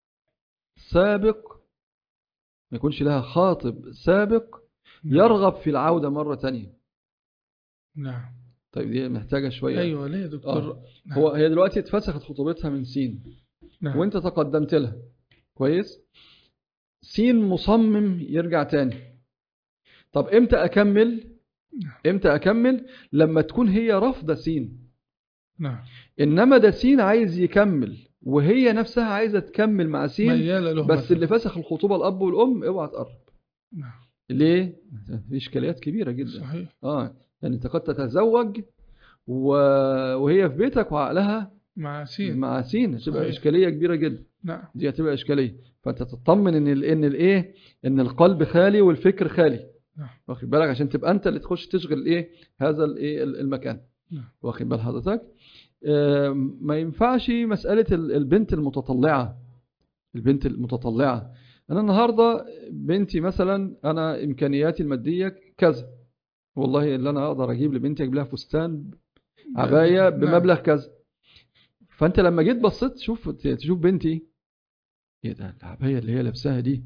[SPEAKER 3] سابق ما يكونش لها خاطب سابق
[SPEAKER 2] نعم.
[SPEAKER 3] يرغب في العودة مرة تانية.
[SPEAKER 2] نعم.
[SPEAKER 3] طيب دي محتاجة شوية.
[SPEAKER 2] أيوة ليه يا دكتور؟
[SPEAKER 3] آه.
[SPEAKER 2] نعم.
[SPEAKER 3] هو هي دلوقتي اتفسخت خطوبتها من سين،
[SPEAKER 2] نعم.
[SPEAKER 3] وانت تقدمت لها كويس، سين مصمم يرجع تاني. طب امتى اكمل امتى اكمل لما تكون هي رافضة سين،
[SPEAKER 2] نعم.
[SPEAKER 3] انما ده سين عايز يكمل وهي نفسها عايزة تكمل مع سين،
[SPEAKER 2] ميالة له
[SPEAKER 3] بس
[SPEAKER 2] مثلا.
[SPEAKER 3] اللي فسخ الخطوبة الاب والام اوعى تقرب.
[SPEAKER 2] نعم.
[SPEAKER 3] ليه؟ في اشكاليات كبيرة جدا.
[SPEAKER 2] صحيح.
[SPEAKER 3] اه يعني انت قد تتزوج و... وهي في بيتك وعقلها
[SPEAKER 2] مع سين.
[SPEAKER 3] مع سين، تبقى
[SPEAKER 2] صحيح.
[SPEAKER 3] اشكالية كبيرة جدا.
[SPEAKER 2] نعم.
[SPEAKER 3] دي هتبقى اشكالية. فانت تطمن ان ال... ان الايه ان القلب خالي والفكر خالي.
[SPEAKER 2] نعم.
[SPEAKER 3] واخد بالك؟ عشان تبقى انت اللي تخش تشغل ايه هذا الايه المكان.
[SPEAKER 2] نعم.
[SPEAKER 3] واخد بال حضرتك؟ آه ما ينفعش مسألة ال- البنت المتطلعة. البنت المتطلعة، انا النهاردة بنتي مثلا انا امكانياتي المادية كذا، والله اللي انا اقدر اجيب لبنتي اجيب لها فستان عباية بمبلغ كذا. فانت لما جيت بصيت تشوف تشوف بنتي، ايه ده العباية اللي هي لابساها دي،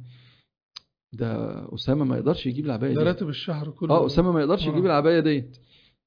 [SPEAKER 3] ده أسامة ما يقدرش يجيب العباية
[SPEAKER 2] ده
[SPEAKER 3] دي.
[SPEAKER 2] راتب الشهر كله.
[SPEAKER 3] اه أسامة ما يقدرش
[SPEAKER 2] آه.
[SPEAKER 3] يجيب العباية ديت.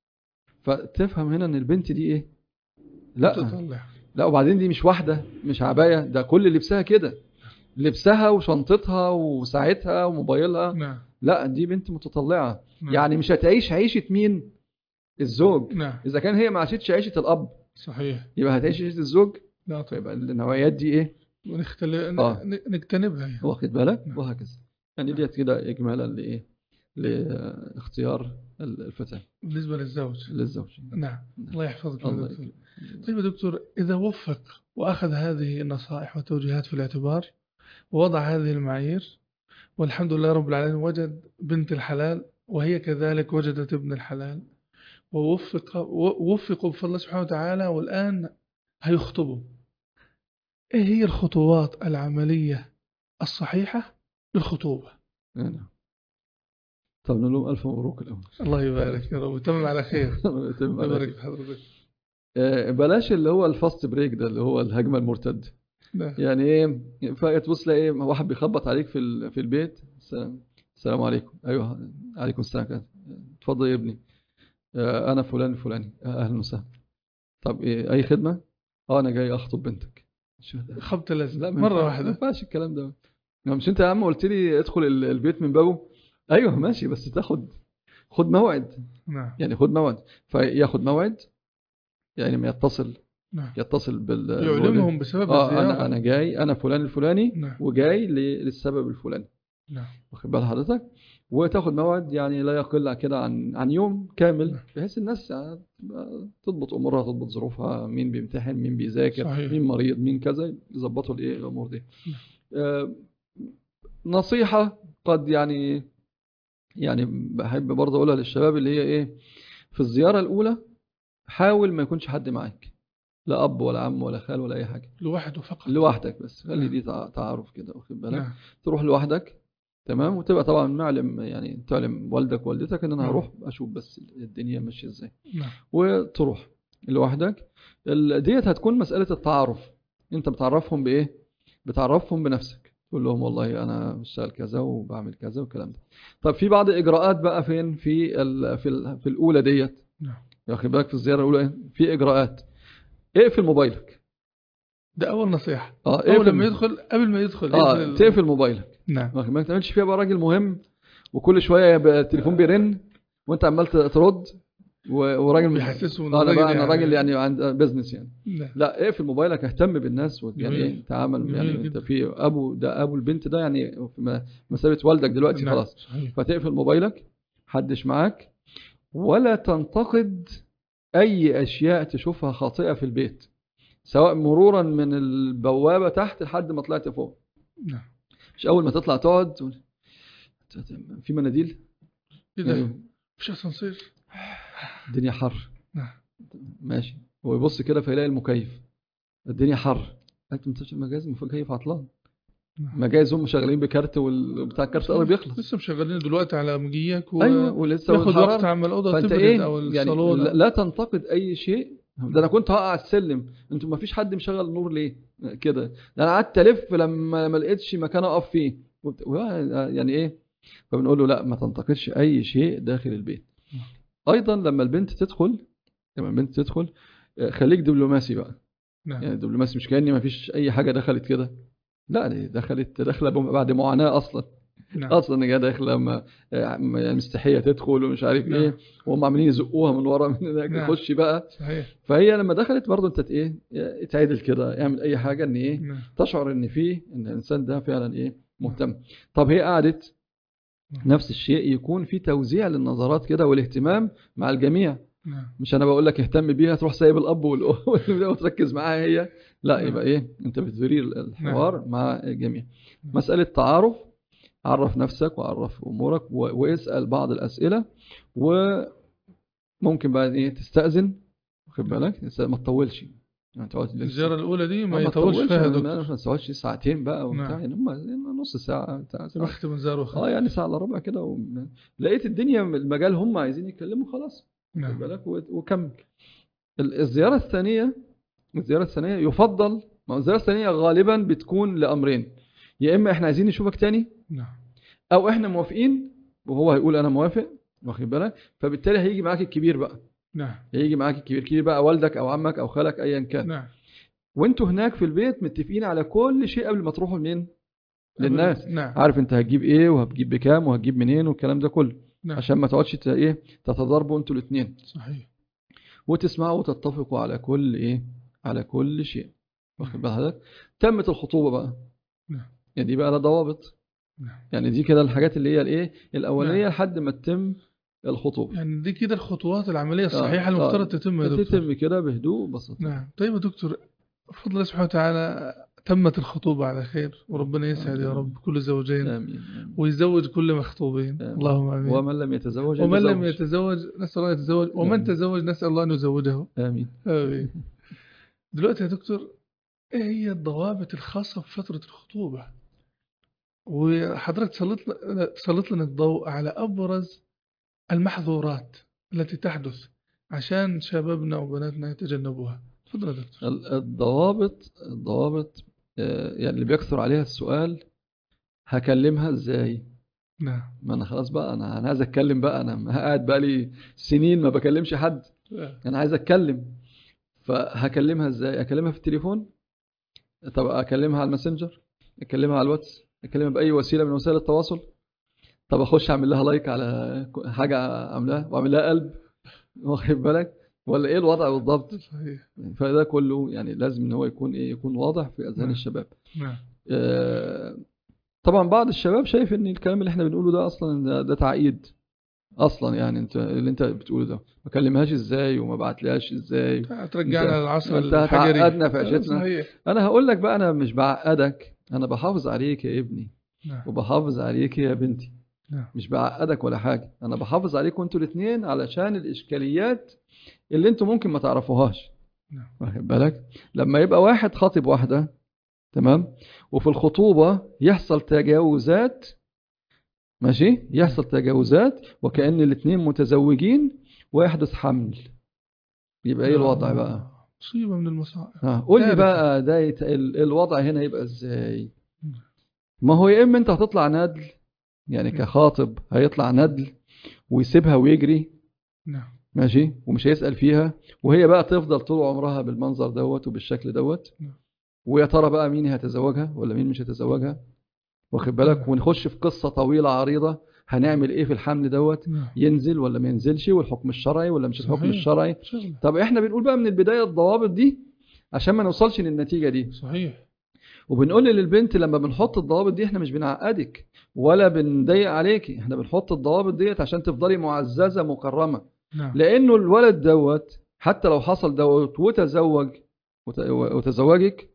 [SPEAKER 3] فتفهم هنا ان البنت دي ايه لا
[SPEAKER 2] تطلع.
[SPEAKER 3] لا وبعدين دي مش واحدة مش عباية، ده كل لبسها كده، لبسها وشنطتها وساعتها وموبايلها.
[SPEAKER 2] نعم.
[SPEAKER 3] لا دي بنت متطلعة.
[SPEAKER 2] نعم.
[SPEAKER 3] يعني مش هتعيش عيشة مين؟ الزوج.
[SPEAKER 2] نعم.
[SPEAKER 3] إذا كان هي ما عاشتش عيشة الأب
[SPEAKER 2] صحيح.
[SPEAKER 3] يبقى هتعيش عيشة الزوج.
[SPEAKER 2] لا طيب.
[SPEAKER 3] يبقى النوعيات دي إيه؟
[SPEAKER 2] ونختل...
[SPEAKER 3] آه.
[SPEAKER 2] ن- نجتنبها يعني.
[SPEAKER 3] واخد بالك؟
[SPEAKER 2] نعم.
[SPEAKER 3] وهكذا. يعني ديت كده إجمالا لإيه؟ لاختيار الفتاة
[SPEAKER 2] بالنسبة للزوج.
[SPEAKER 3] للزوج.
[SPEAKER 2] نعم. الله يحفظك يا
[SPEAKER 3] الله
[SPEAKER 2] دكتور.
[SPEAKER 3] يكرمك.
[SPEAKER 2] طيب يا دكتور، إذا وفق وأخذ هذه النصائح والتوجيهات في الاعتبار ووضع هذه المعايير، والحمد لله رب العالمين وجد بنت الحلال وهي كذلك وجدت ابن الحلال، ووفق ووفقوا بفضل الله سبحانه وتعالى، والآن هيخطبوا، إيه هي الخطوات العملية الصحيحة للخطوبة؟
[SPEAKER 3] نعم. طب نقول لهم ألف مبروك الأول.
[SPEAKER 2] الله يبارك يا رب، تمام على خير.
[SPEAKER 3] تمام
[SPEAKER 2] الله
[SPEAKER 3] على
[SPEAKER 2] يبارك
[SPEAKER 3] خير.
[SPEAKER 2] في حضرتك.
[SPEAKER 3] آه، بلاش اللي هو الفاست بريك ده اللي هو الهجمة المرتدة.
[SPEAKER 2] نعم.
[SPEAKER 3] يعني ايه فجأة تبص تلاقي ايه واحد بيخبط عليك في ال- في البيت. السلام السلام عليكم. ايوه عليكم السلام كده. اتفضل يا ابني. آه، انا فلان الفلاني. آه، اهلا وسهلا. طب ايه اي خدمة؟ اه انا جاي اخطب بنتك. شو ده؟
[SPEAKER 2] خبط لازم
[SPEAKER 3] لا ما
[SPEAKER 2] مرة
[SPEAKER 3] ينفع- ما
[SPEAKER 2] واحدة.
[SPEAKER 3] ينفعش الكلام ده. يعني مش انت يا عم قلت لي ادخل ال- البيت من بابه؟ ايوه ماشي بس تاخد خد موعد.
[SPEAKER 2] نعم.
[SPEAKER 3] يعني خد موعد. فياخد موعد يعني ما يتصل
[SPEAKER 2] نعم.
[SPEAKER 3] يتصل بال
[SPEAKER 2] يعلمهم بسبب
[SPEAKER 3] اه
[SPEAKER 2] الزيارة.
[SPEAKER 3] انا انا جاي انا فلان الفلاني.
[SPEAKER 2] نعم.
[SPEAKER 3] وجاي ل- للسبب الفلاني.
[SPEAKER 2] نعم.
[SPEAKER 3] واخد بال حضرتك؟ وتاخد موعد يعني لا يقل عن كده عن عن يوم كامل،
[SPEAKER 2] نعم.
[SPEAKER 3] بحيث الناس يعني تبقى تضبط امورها تضبط ظروفها، مين بيمتحن مين بيذاكر
[SPEAKER 2] صحيح.
[SPEAKER 3] مين مريض مين كذا، يظبطوا الايه الامور دي.
[SPEAKER 2] نعم.
[SPEAKER 3] آه نصيحة قد يعني يعني بحب برضه اقولها للشباب اللي هي ايه في الزيارة الاولى حاول ما يكونش حد معاك، لا اب ولا عم ولا خال ولا اي حاجه،
[SPEAKER 2] لوحده فقط.
[SPEAKER 3] لوحدك بس. خلي
[SPEAKER 2] نعم.
[SPEAKER 3] دي تع- تعارف كده واخد بالك.
[SPEAKER 2] نعم.
[SPEAKER 3] تروح لوحدك تمام، وتبقى طبعا معلم، يعني تعلم والدك والدتك ان انا
[SPEAKER 2] نعم.
[SPEAKER 3] هروح اشوف بس الدنيا ماشيه ازاي،
[SPEAKER 2] نعم.
[SPEAKER 3] وتروح لوحدك. ال- ديت هتكون مساله التعارف. انت بتعرفهم بايه؟ بتعرفهم بنفسك، تقول لهم والله انا بشتغل كذا وبعمل كذا والكلام ده. طب في بعض اجراءات بقى فين في ال في ال في الاولى ديت،
[SPEAKER 2] نعم.
[SPEAKER 3] واخد بالك؟ في الزياره الاولى إيه؟ في اجراءات. اقفل موبايلك.
[SPEAKER 2] ده أول نصيحة.
[SPEAKER 3] اه
[SPEAKER 2] أول لما
[SPEAKER 3] اقفل.
[SPEAKER 2] يدخل، قبل ما يدخل يقفل
[SPEAKER 3] اه
[SPEAKER 2] ال...
[SPEAKER 3] تقفل موبايلك،
[SPEAKER 2] نعم.
[SPEAKER 3] واخد بالك؟ ما تعملش فيها بقى راجل مهم، وكل شويه يبقى التليفون بيرن وانت عمال ترد و- وراجل
[SPEAKER 2] بيحسسوا إن
[SPEAKER 3] آه انا
[SPEAKER 2] الراجل
[SPEAKER 3] بقى انا راجل
[SPEAKER 2] يعني.
[SPEAKER 3] يعني عند بزنس يعني.
[SPEAKER 2] نعم.
[SPEAKER 3] لا اقفل موبايلك، اهتم بالناس، يعني
[SPEAKER 2] جميل.
[SPEAKER 3] ايه تعامل، يعني
[SPEAKER 2] جميل
[SPEAKER 3] انت
[SPEAKER 2] جدا.
[SPEAKER 3] في ابو ده ابو البنت ده يعني في م- مثابه والدك دلوقتي
[SPEAKER 2] نعم
[SPEAKER 3] خلاص.
[SPEAKER 2] صحيح.
[SPEAKER 3] فتقفل موبايلك، محدش معاك، ولا تنتقد اي اشياء تشوفها خاطئه في البيت، سواء مرورا من البوابه تحت لحد ما طلعت فوق.
[SPEAKER 2] نعم.
[SPEAKER 3] مش اول ما تطلع تقعد تقول في مناديل
[SPEAKER 2] إيه ده؟
[SPEAKER 3] يعني
[SPEAKER 2] مفيش أسانسير.
[SPEAKER 3] الدنيا حر،
[SPEAKER 2] نعم.
[SPEAKER 3] ماشي، هو يبص كده فيلاقي المكيف الدنيا حر، انت مش مجاز المكيف عطلان،
[SPEAKER 2] نعم.
[SPEAKER 3] مجاز هم شغالين بكارت وبتاع الكارت قرب يخلص.
[SPEAKER 2] لسه مشغلين دلوقتي على مجيك و...
[SPEAKER 3] ايوه ولسه
[SPEAKER 2] ياخد وقت
[SPEAKER 3] والحراره.
[SPEAKER 2] عما الأوضة
[SPEAKER 3] فانت
[SPEAKER 2] تبرد
[SPEAKER 3] ايه
[SPEAKER 2] أو
[SPEAKER 3] يعني
[SPEAKER 2] الصالون
[SPEAKER 3] لا
[SPEAKER 2] أو...
[SPEAKER 3] لا تنتقد اي شيء. ده انا كنت هقع على السلم، انتوا ما فيش حد مشغل النور ليه كده؟ ده انا قعدت الف لما ما لقيتش مكان اقف فيه وبت- يعني ايه. فبنقول له لا، ما تنتقدش اي شيء داخل البيت. ايضا لما البنت تدخل لما البنت تدخل آه، خليك دبلوماسي بقى.
[SPEAKER 2] نعم.
[SPEAKER 3] يعني دبلوماسي مش كأني ما فيش اي حاجه دخلت كده، لا دي دخلت داخله بعد معاناه اصلا.
[SPEAKER 2] نعم.
[SPEAKER 3] اصلا جايه داخله ما- يعني مستحيه تدخل ومش عارف
[SPEAKER 2] نعم.
[SPEAKER 3] ايه، وهم عاملين يزقوها من ورا من هناك
[SPEAKER 2] نعم.
[SPEAKER 3] تخش بقى.
[SPEAKER 2] صحيح.
[SPEAKER 3] فهي لما دخلت برضه انت ايه اتعدل كده، اعمل اي حاجه ان ايه
[SPEAKER 2] نعم.
[SPEAKER 3] تشعر ان فيه ان الانسان ده فعلا ايه مهتم. طب هي قعدت نفس الشيء، يكون في توزيع للنظرات كده والاهتمام مع الجميع.
[SPEAKER 2] نعم.
[SPEAKER 3] مش انا بقول لك اهتم بيها تروح سايب الاب والام وتركز معاها هي، لا
[SPEAKER 2] نعم.
[SPEAKER 3] يبقى ايه انت بتدير الحوار مع الجميع. مساله تعارف، عرف نفسك وعرف امورك و- واسال بعض الاسئله، وممكن بقى ايه تستاذن، واخد بالك؟ ما تطولش يعني تقعد لسه-
[SPEAKER 2] الزيارة الأولى دي
[SPEAKER 3] آه،
[SPEAKER 2] ما يطولش فيها يا
[SPEAKER 3] ما
[SPEAKER 2] دكتور.
[SPEAKER 3] ما تقعدش ساعتين بقى وبتاع،
[SPEAKER 2] نعم.
[SPEAKER 3] يعني هم نص ساعه بتاع ساعه.
[SPEAKER 2] بخت من زار وخير.
[SPEAKER 3] اه يعني ساعه الا ربع كده و... لقيت الدنيا المجال هم عايزين يتكلموا خلاص، واخد
[SPEAKER 2] نعم.
[SPEAKER 3] بالك؟ و- وكمل. ال- الزياره الثانيه الزياره الثانيه يفضل، ما هو الزياره الثانيه غالبا بتكون لامرين: يا اما احنا عايزين نشوفك تاني،
[SPEAKER 2] نعم.
[SPEAKER 3] او احنا موافقين وهو هيقول انا موافق، واخد بالك؟ فبالتالي هيجي معاك الكبير بقى،
[SPEAKER 2] نعم.
[SPEAKER 3] هيجي معاك الكبير كبير بقى، والدك او عمك او خالك ايا كان.
[SPEAKER 2] نعم.
[SPEAKER 3] وانتوا هناك في البيت متفقين على كل شيء قبل ما تروحوا منين للناس.
[SPEAKER 2] نعم.
[SPEAKER 3] عارف انت هتجيب ايه وهتجيب بكام وهتجيب منين والكلام ده كله،
[SPEAKER 2] نعم.
[SPEAKER 3] عشان ما تقعدش ت- ايه تتضاربوا انتوا الاثنين،
[SPEAKER 2] صحيح.
[SPEAKER 3] وتسمعوا وتتفقوا على كل ايه على كل شيء، واخد بالك؟ تمت الخطوبه بقى،
[SPEAKER 2] نعم.
[SPEAKER 3] يعني دي بقى لها ضوابط،
[SPEAKER 2] نعم.
[SPEAKER 3] يعني دي كده الحاجات اللي هي الايه الاولانيه
[SPEAKER 2] نعم.
[SPEAKER 3] لحد ما تتم الخطوبه.
[SPEAKER 2] يعني دي كده الخطوات العملية الصحيحة
[SPEAKER 3] آه،
[SPEAKER 2] المفترض
[SPEAKER 3] آه،
[SPEAKER 2] تتم يا دكتور.
[SPEAKER 3] تتم كده بهدوء وبساطه.
[SPEAKER 2] نعم. طيب يا دكتور، بفضل الله سبحانه وتعالى تمت الخطوبة على خير، وربنا يسعد يا رب كل زوجين،
[SPEAKER 3] آمين آمين.
[SPEAKER 2] ويزوج كل مخطوبين.
[SPEAKER 3] آمين.
[SPEAKER 2] اللهم آمين.
[SPEAKER 3] ومن لم يتزوج
[SPEAKER 2] ومن لم
[SPEAKER 3] يتزوج.
[SPEAKER 2] يتزوج نسأل الله يتزوج، ومن
[SPEAKER 3] آمين.
[SPEAKER 2] تزوج نسأل الله أن يزوجه.
[SPEAKER 3] آمين.
[SPEAKER 2] آمين. دلوقتي يا دكتور، ايه هي الضوابط الخاصة بفترة الخطوبة؟ وحضرتك سلط سلط لنا الضوء على أبرز المحظورات التي تحدث عشان شبابنا وبناتنا يتجنبوها. تفضل يا دكتور.
[SPEAKER 3] ال- الضوابط الضوابط آه، يعني اللي بيكثر عليها السؤال: هكلمها ازاي؟
[SPEAKER 2] نعم.
[SPEAKER 3] ما انا خلاص بقى، انا انا عايز اتكلم بقى، انا قاعد بقى لي سنين ما بكلمش حد، انا عايز اتكلم. فهكلمها ازاي؟ اكلمها في التليفون؟ طب اكلمها على الماسنجر؟ اكلمها على الواتس؟ اكلمها باي وسيله من وسائل التواصل؟ طب اخش اعمل لها لايك على حاجه عاملاها واعمل لها قلب، واخد بالك؟ ولا ايه الوضع بالضبط؟
[SPEAKER 2] صحيح.
[SPEAKER 3] فده كله يعني لازم ان هو يكون ايه يكون واضح في اذهان
[SPEAKER 2] نعم.
[SPEAKER 3] الشباب.
[SPEAKER 2] نعم.
[SPEAKER 3] آه، طبعا بعض الشباب شايف ان الكلام اللي احنا بنقوله ده اصلا ده, ده تعقيد اصلا، يعني انت اللي انت بتقوله ده ما كلمهاش ازاي وما بعتلهاش ازاي،
[SPEAKER 2] ترجعنا للعصر
[SPEAKER 3] انت
[SPEAKER 2] الحجري.
[SPEAKER 3] هتعقدنا في عيشتنا.
[SPEAKER 2] صحيح.
[SPEAKER 3] انا هقول لك بقى، انا مش بعقدك، انا بحافظ عليك يا ابني،
[SPEAKER 2] نعم.
[SPEAKER 3] وبحافظ عليك يا بنتي،
[SPEAKER 2] نعم.
[SPEAKER 3] مش بعقدك ولا حاجه، انا بحافظ عليكم انتوا الاثنين علشان الاشكاليات اللي انتوا ممكن ما تعرفوهاش،
[SPEAKER 2] نعم.
[SPEAKER 3] واخد بالك؟ لما يبقى واحد خاطب واحده، تمام، وفي الخطوبه يحصل تجاوزات ماشي، يحصل تجاوزات وكأن الاثنين متزوجين ويحدث حمل. يبقى ايه الوضع بقى؟
[SPEAKER 2] مصيبة من المصائب.
[SPEAKER 3] ها قول لي
[SPEAKER 2] كارثة.
[SPEAKER 3] بقى ده يت... ال- الوضع هنا يبقى ازاي؟ ما هو يا اما انت هتطلع ندل، يعني كخاطب هيطلع ندل ويسيبها ويجري،
[SPEAKER 2] نعم.
[SPEAKER 3] ماشي، ومش هيسأل فيها، وهي بقى تفضل طول عمرها بالمنظر دوت وبالشكل دوت.
[SPEAKER 2] نعم.
[SPEAKER 3] ويا ترى بقى مين هيتزوجها ولا مين مش هيتزوجها، واخد بالك؟
[SPEAKER 2] نعم.
[SPEAKER 3] ونخش في قصة طويلة عريضة، هنعمل ايه في الحمل دوت؟
[SPEAKER 2] نعم.
[SPEAKER 3] ينزل ولا ما ينزلش، والحكم الشرعي ولا مش الحكم
[SPEAKER 2] صحيح.
[SPEAKER 3] الشرعي.
[SPEAKER 2] شغلة.
[SPEAKER 3] طب احنا بنقول بقى من البداية الضوابط دي عشان ما نوصلش للنتيجة دي.
[SPEAKER 2] صحيح.
[SPEAKER 3] وبنقول للبنت لما بنحط الضوابط دي احنا مش بنعقدك ولا بنضيق عليكي، احنا بنحط الضوابط ديت عشان تفضلي معززة مكرمة.
[SPEAKER 2] نعم.
[SPEAKER 3] لانه الولد دوت حتى لو حصل دوت وتزوج وت- وتزوجك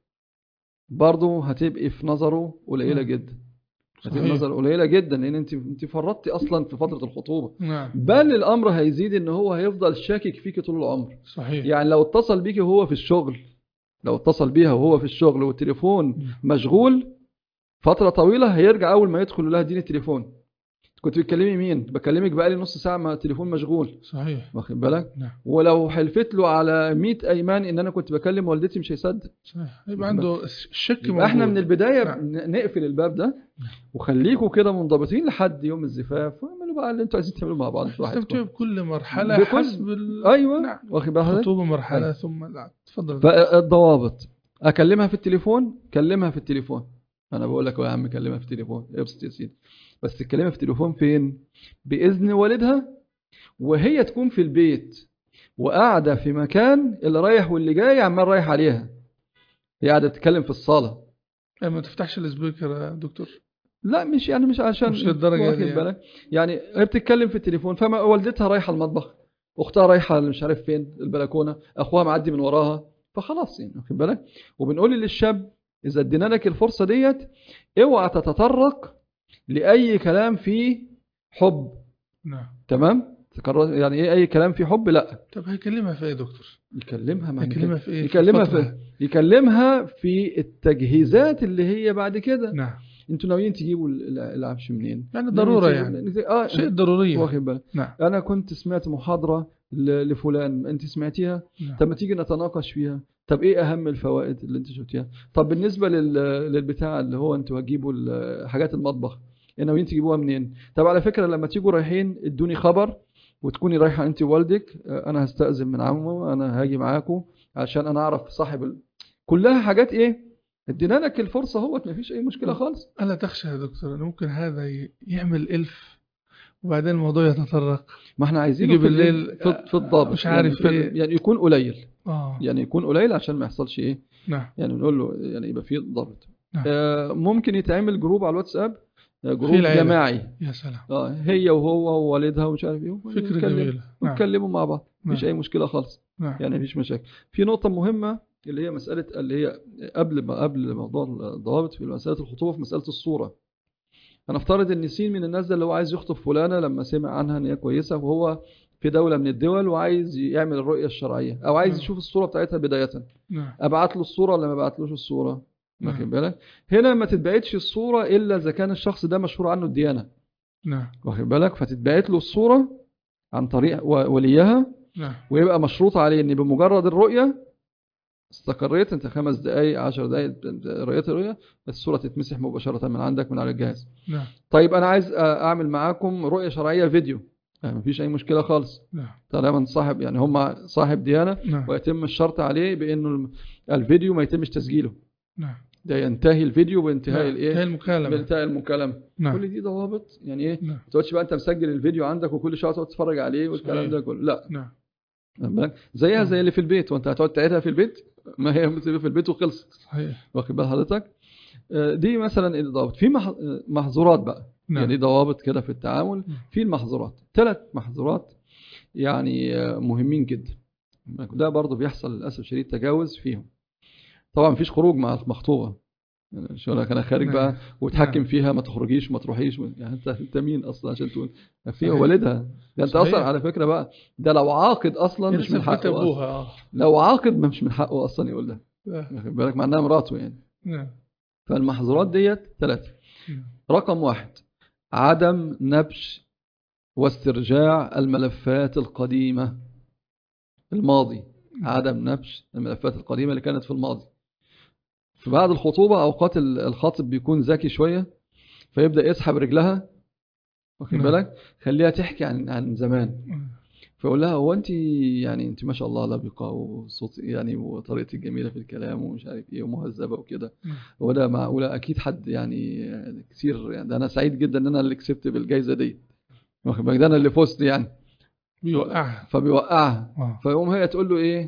[SPEAKER 3] برضه هتبقي في نظره قليلة
[SPEAKER 2] نعم.
[SPEAKER 3] جدا. هتبقى
[SPEAKER 2] صحيح.
[SPEAKER 3] نظر قليلة جدا لان انت انت فرطتي اصلا في فترة الخطوبة.
[SPEAKER 2] نعم.
[SPEAKER 3] بل الامر هيزيد ان هو هيفضل شاكك فيكي طول العمر.
[SPEAKER 2] صحيح.
[SPEAKER 3] يعني لو اتصل بيكي وهو في الشغل، لو اتصل بيها وهو في الشغل والتليفون مشغول فترة طويلة، هيرجع اول ما يدخل لها اديني التليفون، كنت بتكلمي مين؟ بكلمك بقالي نص ساعة ما التليفون مشغول.
[SPEAKER 2] صحيح.
[SPEAKER 3] واخد بالك؟
[SPEAKER 2] نعم.
[SPEAKER 3] ولو حلفت له على مئة ايمان ان انا كنت بكلم والدتي مش هيصدق.
[SPEAKER 2] صحيح. يبقى عنده الشك موجود.
[SPEAKER 3] يبقى احنا من البداية
[SPEAKER 2] نعم.
[SPEAKER 3] ن- نقفل الباب ده وخليكوا كده منضبطين لحد يوم الزفاف، واعملوا بقى اللي انتوا عايزين تعملوا مع بعض
[SPEAKER 2] استمتعوا
[SPEAKER 3] براحتكم.
[SPEAKER 2] بكل مرحلة
[SPEAKER 3] بكل-
[SPEAKER 2] حسب ال...
[SPEAKER 3] ايوه
[SPEAKER 2] نعم.
[SPEAKER 3] واخد بالك؟
[SPEAKER 2] خطوبة مرحلة
[SPEAKER 3] أيوة.
[SPEAKER 2] ثم لا تفضل.
[SPEAKER 3] فالضوابط، اكلمها في التليفون، كلمها في التليفون. انا بقول لك يا عم كلمها في التليفون، ابسط يا سيدي، بس تكلمها في التليفون فين؟ باذن والدها، وهي تكون في البيت وقاعده في مكان اللي رايح واللي جاي عمال رايح عليها، هي قاعده بتتكلم في الصاله.
[SPEAKER 2] ما تفتحش السبيكر يا دكتور.
[SPEAKER 3] لا مش يعني مش عشان
[SPEAKER 2] مش للدرجة
[SPEAKER 3] واخد
[SPEAKER 2] دي يعني.
[SPEAKER 3] بالك؟ يعني هي بتتكلم في التليفون، فما والدتها رايحه المطبخ، اختها رايحه مش عارف فين البلكونه، اخوها معدي من وراها، فخلاص يعني واخد بالك؟ وبنقول للشاب اذا ادينا لك الفرصه ديت اوعى تتطرق لاي كلام فيه حب.
[SPEAKER 2] نعم.
[SPEAKER 3] تمام؟ تكرر يعني ايه اي كلام فيه حب؟ لا.
[SPEAKER 2] طب هيكلمها في ايه يا دكتور؟
[SPEAKER 3] يكلمها ما
[SPEAKER 2] هيكلمها في ايه؟
[SPEAKER 3] يكلمها
[SPEAKER 2] الفترة؟
[SPEAKER 3] في يكلمها في التجهيزات اللي هي بعد كده.
[SPEAKER 2] نعم.
[SPEAKER 3] انتوا ناويين تجيبوا ال- العفش منين؟
[SPEAKER 2] يعني ضرورة
[SPEAKER 3] ناويين تجيبوا-
[SPEAKER 2] يعني.
[SPEAKER 3] اه
[SPEAKER 2] شيء ضروري.
[SPEAKER 3] واخد بالك؟
[SPEAKER 2] نعم.
[SPEAKER 3] انا كنت سمعت محاضره ل- لفلان، انت سمعتيها؟
[SPEAKER 2] نعم.
[SPEAKER 3] طب ما تيجي نتناقش فيها. طب ايه اهم الفوائد اللي انت شفتيها؟ طب بالنسبه لل- للبتاع اللي هو انتوا هتجيبوا ال- حاجات المطبخ، ناويين تجيبوها منين؟ طب على فكره لما تيجوا رايحين ادوني خبر، وتكوني رايحه انت ووالدك، اه، انا هستأذن من عمه، انا هاجي معاكم عشان انا اعرف صاحب ال... كلها حاجات ايه؟ ادينا لك الفرصه اهوت، مفيش اي مشكله خالص.
[SPEAKER 2] ألا تخشى يا دكتور أن ممكن هذا ي- يعمل إلف وبعدين الموضوع يتطرق؟
[SPEAKER 3] ما احنا عايزينه
[SPEAKER 2] يجي
[SPEAKER 3] في ال-
[SPEAKER 2] بالليل،
[SPEAKER 3] في, في الضابط،
[SPEAKER 2] مش
[SPEAKER 3] يعني
[SPEAKER 2] عارف
[SPEAKER 3] في ال-
[SPEAKER 2] إيه.
[SPEAKER 3] يعني يكون قليل،
[SPEAKER 2] آه.
[SPEAKER 3] يعني يكون قليل عشان ما يحصلش ايه،
[SPEAKER 2] نعم.
[SPEAKER 3] يعني بنقول له يعني يبقى فيه ضابط.
[SPEAKER 2] نعم.
[SPEAKER 3] آه ممكن يتعمل جروب على الواتساب، آه
[SPEAKER 2] في
[SPEAKER 3] جروب
[SPEAKER 2] العيلة.
[SPEAKER 3] جماعي،
[SPEAKER 2] يا سلام.
[SPEAKER 3] اه هي وهو ووالدها ومش عارف ايه،
[SPEAKER 2] فكرة
[SPEAKER 3] ونتكلم-
[SPEAKER 2] جميلة. نعم.
[SPEAKER 3] ونتكلموا مع بعض، مفيش
[SPEAKER 2] نعم.
[SPEAKER 3] اي مشكله خالص،
[SPEAKER 2] نعم.
[SPEAKER 3] يعني مفيش مشاكل. في نقطه مهمه اللي هي مساله اللي هي قبل ما قبل موضوع الضوابط في مساله الخطوبه، في مساله الصوره. هنفترض ان سين من الناس ده اللي هو عايز يخطب فلانه لما سمع عنها ان هي كويسه وهو في دوله من الدول وعايز يعمل الرؤيه الشرعيه او عايز
[SPEAKER 2] نعم.
[SPEAKER 3] يشوف الصوره بتاعتها بدايه،
[SPEAKER 2] نعم.
[SPEAKER 3] ابعت له الصوره ولا ما ابعتلوش الصوره؟
[SPEAKER 2] نعم.
[SPEAKER 3] واخد بالك؟ هنا ما تتبعتش الصوره الا اذا كان الشخص ده مشهور عنه الديانه،
[SPEAKER 2] نعم.
[SPEAKER 3] واخد بالك؟ فتتبعت له الصوره عن طريق و- وليها،
[SPEAKER 2] نعم.
[SPEAKER 3] ويبقى مشروط عليه ان بمجرد الرؤيه استقريت انت خمس دقائق عشر دقائق رؤيه الرؤيه، الصوره تتمسح مباشره من عندك من على الجهاز.
[SPEAKER 2] نعم.
[SPEAKER 3] طيب انا عايز اعمل معاكم رؤيه شرعيه فيديو، يعني مفيش اي مشكله خالص
[SPEAKER 2] نعم.
[SPEAKER 3] طالما صاحب يعني هم صاحب ديانه،
[SPEAKER 2] نعم.
[SPEAKER 3] ويتم الشرط عليه بانه الم- الفيديو ما يتمش تسجيله،
[SPEAKER 2] نعم.
[SPEAKER 3] ده ينتهي الفيديو بانتهاء
[SPEAKER 2] نعم.
[SPEAKER 3] الايه؟
[SPEAKER 2] هي المكالمة.
[SPEAKER 3] بانتهاء المكالمه.
[SPEAKER 2] نعم.
[SPEAKER 3] كل دي ضوابط، يعني ايه؟
[SPEAKER 2] نعم.
[SPEAKER 3] ما تقعدش بقى انت مسجل الفيديو عندك وكل شويه تقعد تتفرج عليه والكلام
[SPEAKER 2] صحيح.
[SPEAKER 3] ده كله، لا.
[SPEAKER 2] نعم.
[SPEAKER 3] واخد بالك؟ زيها
[SPEAKER 2] نعم.
[SPEAKER 3] زي اللي في البيت، وانت هتقعد تعيدها في البيت؟ ما هي بتبقى في البيت وخلصت،
[SPEAKER 2] صحيح.
[SPEAKER 3] واخد بال حضرتك؟ آه، دي مثلا الضوابط. في مح- محظورات بقى،
[SPEAKER 2] نعم.
[SPEAKER 3] يعني ضوابط كده في التعامل.
[SPEAKER 2] نعم.
[SPEAKER 3] في المحظورات ثلاث محظورات يعني آه، مهمين جدا، ده برضو بيحصل للاسف شديد تجاوز فيهم. طبعا مفيش خروج مع المخطوبه، يعني شو لك انا خارج
[SPEAKER 2] نعم.
[SPEAKER 3] بقى وتحكم
[SPEAKER 2] نعم.
[SPEAKER 3] فيها ما تخرجيش ما تروحيش، يعني انت انت مين اصلا عشان تقول فيها
[SPEAKER 2] صحيح.
[SPEAKER 3] والدها؟ ده انت
[SPEAKER 2] صحيح.
[SPEAKER 3] اصلا على فكره بقى، ده لو عاقد اصلا مش من
[SPEAKER 2] يلزم بيت
[SPEAKER 3] حقه أصلاً.
[SPEAKER 2] أبوها. آه.
[SPEAKER 3] لو عاقد مش من حقه اصلا يقول لها،
[SPEAKER 2] آه.
[SPEAKER 3] واخد بالك؟ مع انها مراته يعني.
[SPEAKER 2] نعم.
[SPEAKER 3] فالمحظورات ديت ثلاثه.
[SPEAKER 2] نعم.
[SPEAKER 3] رقم واحد، عدم نبش واسترجاع الملفات القديمة الماضي، عدم نبش الملفات القديمة اللي كانت في الماضي. في بعد الخطوبة أوقات الخاطب بيكون ذكي شوية، فيبدأ يسحب رجلها، واخد بالك، خليها تحكي عن عن زمان، فيقول لها هو انت يعني انت ما شاء الله لبقة وصوت يعني وطريقتك جميلة في الكلام ومش عارف ايه ومهذبة وكده، هو ده معقولة؟ اكيد حد يعني كتير يعني، ده انا سعيد جدا ان انا اللي كسبت بالجائزة دي، واخد بالك، ده انا اللي فزت يعني.
[SPEAKER 2] بيوقعها
[SPEAKER 3] فبيوقعها
[SPEAKER 2] آه.
[SPEAKER 3] فيقوم هي تقول له ايه،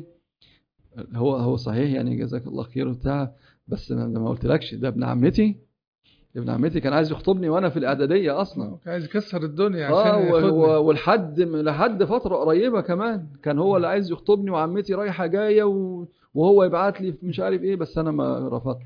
[SPEAKER 3] هو هو صحيح يعني جزاك الله خير وبتاع، بس انا ما قلتلكش ده ابن عمتي، ابن عمتي كان عايز يخطبني وانا في الاعداديه اصلا،
[SPEAKER 2] كان عايز يكسر الدنيا عشان
[SPEAKER 3] اه
[SPEAKER 2] ياخدني.
[SPEAKER 3] ولحد لحد فتره قريبه كمان كان هو اللي عايز يخطبني، وعمتي رايحه جايه وهو يبعت لي مش عارف ايه، بس انا ما رفضت.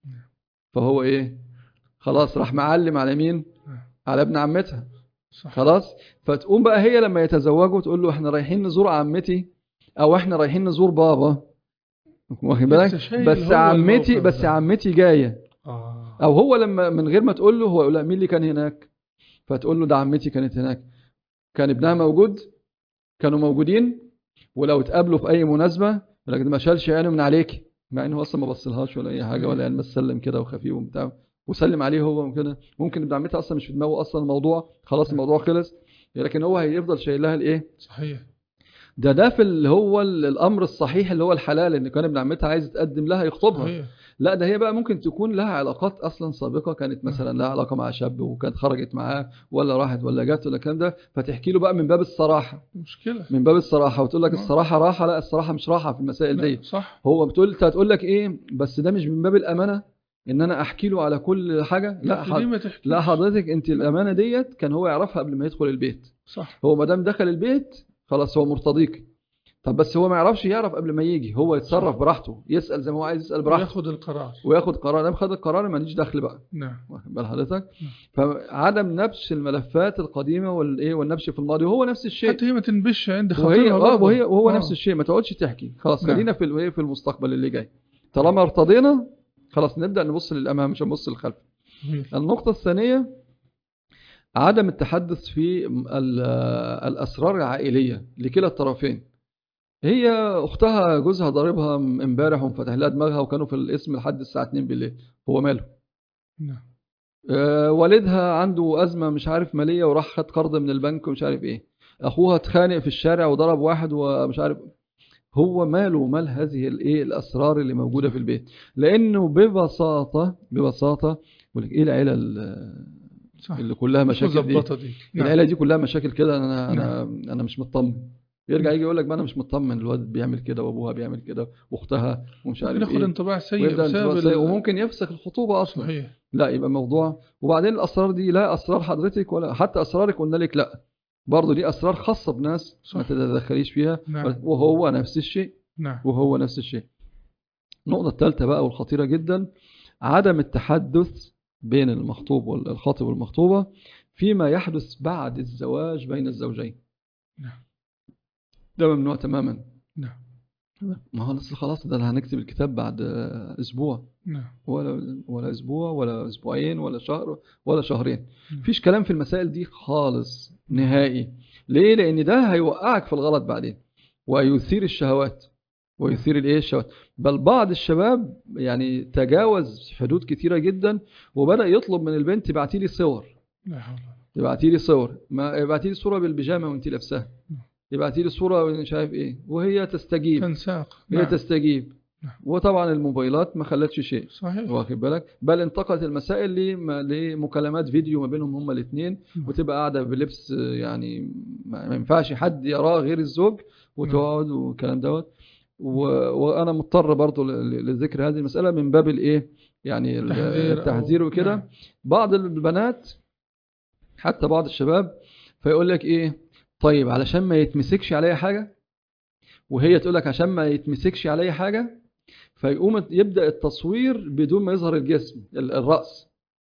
[SPEAKER 3] فهو ايه، خلاص راح معلم على مين؟ على ابن عمتها.
[SPEAKER 2] صح.
[SPEAKER 3] خلاص. فتقوم بقى هي لما يتزوجوا تقول له احنا رايحين نزور عمتي او احنا رايحين نزور بابا، واخد بالك، بس عمتي بس ده. عمتي جايه.
[SPEAKER 2] آه.
[SPEAKER 3] او هو لما من غير ما تقول له هو يقول لها مين اللي كان هناك، فتقول له ده عمتي كانت هناك، كان ابنها موجود، كانوا موجودين، ولو اتقابلوا في اي مناسبه لكن ما شالش عينه من عليك، مع انه اصلا ما بصلهاش ولا اي حاجه، ولا يعني بس سلم كده وخفيف وبتاع وسلم عليه هو وكده، ممكن ابن عمتها اصلا مش في دماغه اصلا الموضوع، خلاص الموضوع خلص، لكن هو هيفضل شايل لها الايه.
[SPEAKER 2] صحيح.
[SPEAKER 3] ده ده في اللي هو الامر الصحيح اللي هو الحلال، ان كان ابن عمتها عايز يتقدم لها يخطبها. صحيح. لا ده هي بقى ممكن تكون لها علاقات اصلا سابقه، كانت مثلا لها علاقه مع شاب وكانت خرجت معاه ولا راحت ولا جت ولا الكلام ده، فتحكي له بقى من باب الصراحه،
[SPEAKER 2] مشكله
[SPEAKER 3] من باب الصراحه، وتقول لك الصراحه راحه، لا الصراحه مش راحه في المسائل دي.
[SPEAKER 2] صح.
[SPEAKER 3] هو بتقول هتقول لك ايه، بس ده مش من باب الامانه ان انا احكي له على كل حاجه، لا حد... لا حضرتك انت الامانه ديت كان هو يعرفها قبل ما يدخل البيت.
[SPEAKER 2] صح.
[SPEAKER 3] هو ما دام دخل البيت خلاص هو مرتضيك. طب بس هو ما يعرفش يعرف قبل ما يجي، هو يتصرف براحته، يسأل زي ما هو عايز يسأل براحته،
[SPEAKER 2] وياخد القرار
[SPEAKER 3] وياخد قرار، انا خد القرار ماليش دخل بقى.
[SPEAKER 2] نعم.
[SPEAKER 3] واخد بال حضرتك. فعدم نبش الملفات القديمه والايه والنبش في الماضي، وهو نفس الشيء،
[SPEAKER 2] حتى هي ما تنبش عند خاطرها
[SPEAKER 3] وهي اه وهي وهو
[SPEAKER 2] آه.
[SPEAKER 3] نفس الشيء، ما تقعدش تحكي، خلاص
[SPEAKER 2] نعم.
[SPEAKER 3] خلينا في في المستقبل اللي جاي، طالما ارتضينا خلاص نبدأ نبص للامام مش نبص للخلف. النقطه الثانيه عدم التحدث في الاسرار العائليه لكلا الطرفين. هي اختها جوزها ضاربها امبارح ومفتح لها دماغها وكانوا في القسم لحد الساعه اتنين بالليل، هو ماله؟
[SPEAKER 2] نعم.
[SPEAKER 3] آه والدها عنده ازمه مش عارف ماليه وراح خد قرض من البنك ومش عارف ايه، اخوها اتخانق في الشارع وضرب واحد ومش عارف، هو ماله مال هذه الايه الاسرار اللي موجوده في البيت؟ لانه ببساطه ببساطه بقول لك ايه العيله اللي كلها مشاكل دي, دي. نعم. العيله دي كلها مشاكل كده، انا انا نعم. انا مش مطمن، يرجع يجي يقول لك ما انا مش مطمن، الواد بيعمل كده وابوها بيعمل كده واختها ومش عارف ايه،
[SPEAKER 2] ياخد انطباع سيء
[SPEAKER 3] بسبب ال... وممكن يفسخ الخطوبه اصلا. صحيح. لا يبقى موضوع. وبعدين الاسرار دي لا اسرار حضرتك ولا حتى اسرارك قلنا لك لا، برضه دي اسرار خاصه بناس صح. ما تتدخليش فيها. نعم. وهو نفس الشيء.
[SPEAKER 2] نعم.
[SPEAKER 3] وهو نفس الشيء. النقطه الثالثه بقى والخطيره جدا عدم التحدث بين المخطوب والخاطب والمخطوبه فيما يحدث بعد الزواج بين الزوجين.
[SPEAKER 2] نعم.
[SPEAKER 3] ده ممنوع تماما.
[SPEAKER 2] نعم.
[SPEAKER 3] ما هو لسه خلاص ده هنكتب الكتاب بعد اسبوع.
[SPEAKER 2] نعم.
[SPEAKER 3] ولا ولا اسبوع ولا اسبوعين ولا شهر ولا شهرين. مفيش كلام في المسائل دي خالص نهائي. ليه؟ لان ده هيوقعك في الغلط بعدين ويثير الشهوات ويثير الايه الشهوات. بل بعض الشباب يعني تجاوز حدود كتيره جدا وبدا يطلب من البنت ابعتي لي صور.
[SPEAKER 2] لا حول.
[SPEAKER 3] ابعتي لي صور، ما ابعتي لي صوره بالبيجامه وانت لابساها، يبعتي لي صوره مش عارف ايه، وهي تستجيب.
[SPEAKER 2] تنساق.
[SPEAKER 3] هي نعم. تستجيب. نعم. وطبعا الموبايلات ما خلتش شيء.
[SPEAKER 2] صحيح.
[SPEAKER 3] واخد بالك، بل انتقلت المسائل لمكالمات فيديو ما بينهم هما الاثنين، وتبقى قاعده بلبس يعني ما ينفعش حد يراه غير الزوج، وتقعد والكلام دوت. وانا مضطر برضو لذكر هذه المساله من باب الايه يعني التحذير وكده. نعم. بعض البنات حتى بعض الشباب فيقول لك ايه، طيب علشان ما يتمسكش عليا حاجة، وهي تقول لك عشان ما يتمسكش عليا حاجة، فيقوم يبدأ التصوير بدون ما يظهر الجسم الرأس،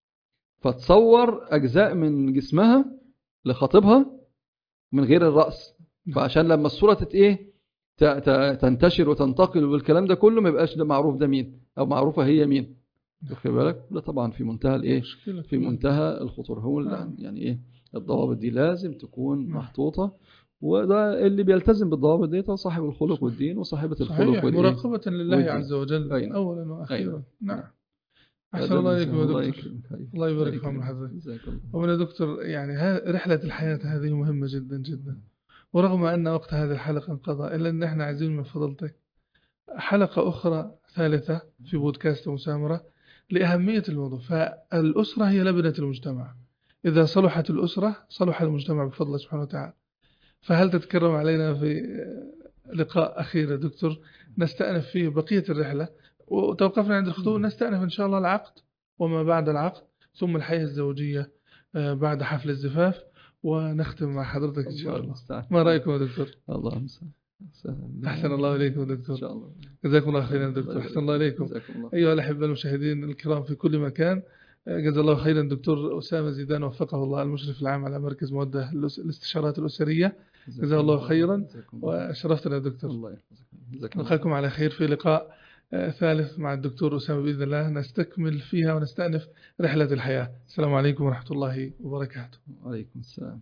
[SPEAKER 3] فتصور أجزاء من جسمها لخطيبها من غير الرأس، فعشان لما الصورة تت ايه تنتشر وتنتقل والكلام ده كله ما يبقاش ده معروف ده مين او معروفة هي مين. واخد بالك؟ ده طبعا في منتهى الايه،
[SPEAKER 2] مشكلة
[SPEAKER 3] في منتهى الخطوره. هو
[SPEAKER 2] نعم.
[SPEAKER 3] يعني ايه، الضوابط دي لازم تكون
[SPEAKER 2] نعم.
[SPEAKER 3] محطوطه، وده اللي بيلتزم بالضوابط دي هو صاحب الخلق والدين وصاحبه الخلق
[SPEAKER 2] صحيح،
[SPEAKER 3] والايه
[SPEAKER 2] مراقبة لله
[SPEAKER 3] والدين.
[SPEAKER 2] عز وجل
[SPEAKER 3] أي نعم.
[SPEAKER 2] أولا
[SPEAKER 3] أي
[SPEAKER 2] وأخيرا.
[SPEAKER 3] نعم.
[SPEAKER 2] نعم.
[SPEAKER 3] نعم.
[SPEAKER 2] أحسن
[SPEAKER 3] هذا
[SPEAKER 2] الله
[SPEAKER 3] الإنسان.
[SPEAKER 2] إليكم يا
[SPEAKER 3] الله
[SPEAKER 2] دكتور.
[SPEAKER 3] يكرمك. أيوة.
[SPEAKER 2] الله يبارك
[SPEAKER 3] الله
[SPEAKER 2] في عمر
[SPEAKER 3] يكرمك.
[SPEAKER 2] حضرتك.
[SPEAKER 3] جزاك الله.
[SPEAKER 2] ومن يا دكتور يعني ها- رحلة الحياة هذه مهمة جدا جدا، ورغم أن وقت هذه الحلقة انقضى إلا أن احنا عايزين من فضلتك حلقة أخرى ثالثة في بودكاست مسامرة لأهمية الموضوع. فالأسرة هي لبنة المجتمع، إذا صلحت الأسرة صلح المجتمع بفضل الله سبحانه وتعالى. فهل تتكرم علينا في لقاء أخير يا دكتور نستأنف فيه بقية الرحلة، وتوقفنا عند الخطوة، نستأنف إن شاء الله العقد وما بعد العقد، ثم الحياة الزوجية بعد حفل الزفاف، ونختم مع حضرتك إن شاء الله. ما رأيكم يا دكتور؟
[SPEAKER 3] الله المستعان.
[SPEAKER 2] أحسن الله إليكم يا دكتور.
[SPEAKER 3] إن شاء الله.
[SPEAKER 2] جزاكم الله خيرا دكتور. أحسن الله إليكم. أيها الأحبة المشاهدين الكرام في كل مكان، جزا الله خيرا دكتور أسامة زيدان وفقه الله، المشرف العام على مركز مودة الاستشارات الأسرية، جزا الله خيرا وشرفتنا يا دكتور.
[SPEAKER 3] الله يحفظك.
[SPEAKER 2] نلقاكم على خير في لقاء ثالث مع الدكتور أسامة بإذن الله، نستكمل فيها ونستأنف رحلة الحياة. السلام عليكم ورحمة الله وبركاته.
[SPEAKER 3] وعليكم السلام.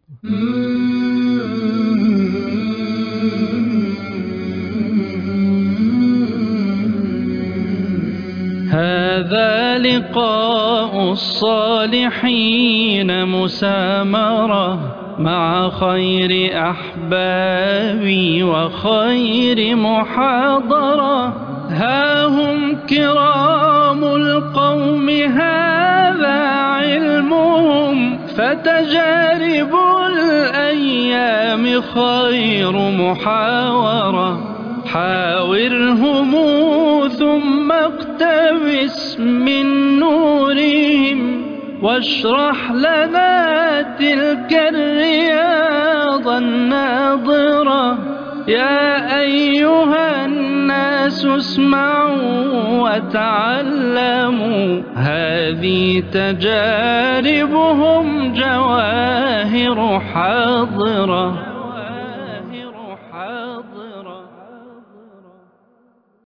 [SPEAKER 1] هذا لقاء الصالحين مسامرة مع خير أحبابي وخير محاضرة. ها هم كرام القوم هذا علمهم، فتجارب الأيام خير محاورة. حاورهم ثم اقتبس من نورهم، واشرح لنا تلك الرياض الناظرة. يا أيها الناس اسمعوا وتعلموا، هذه تجاربهم جواهر حاضرة.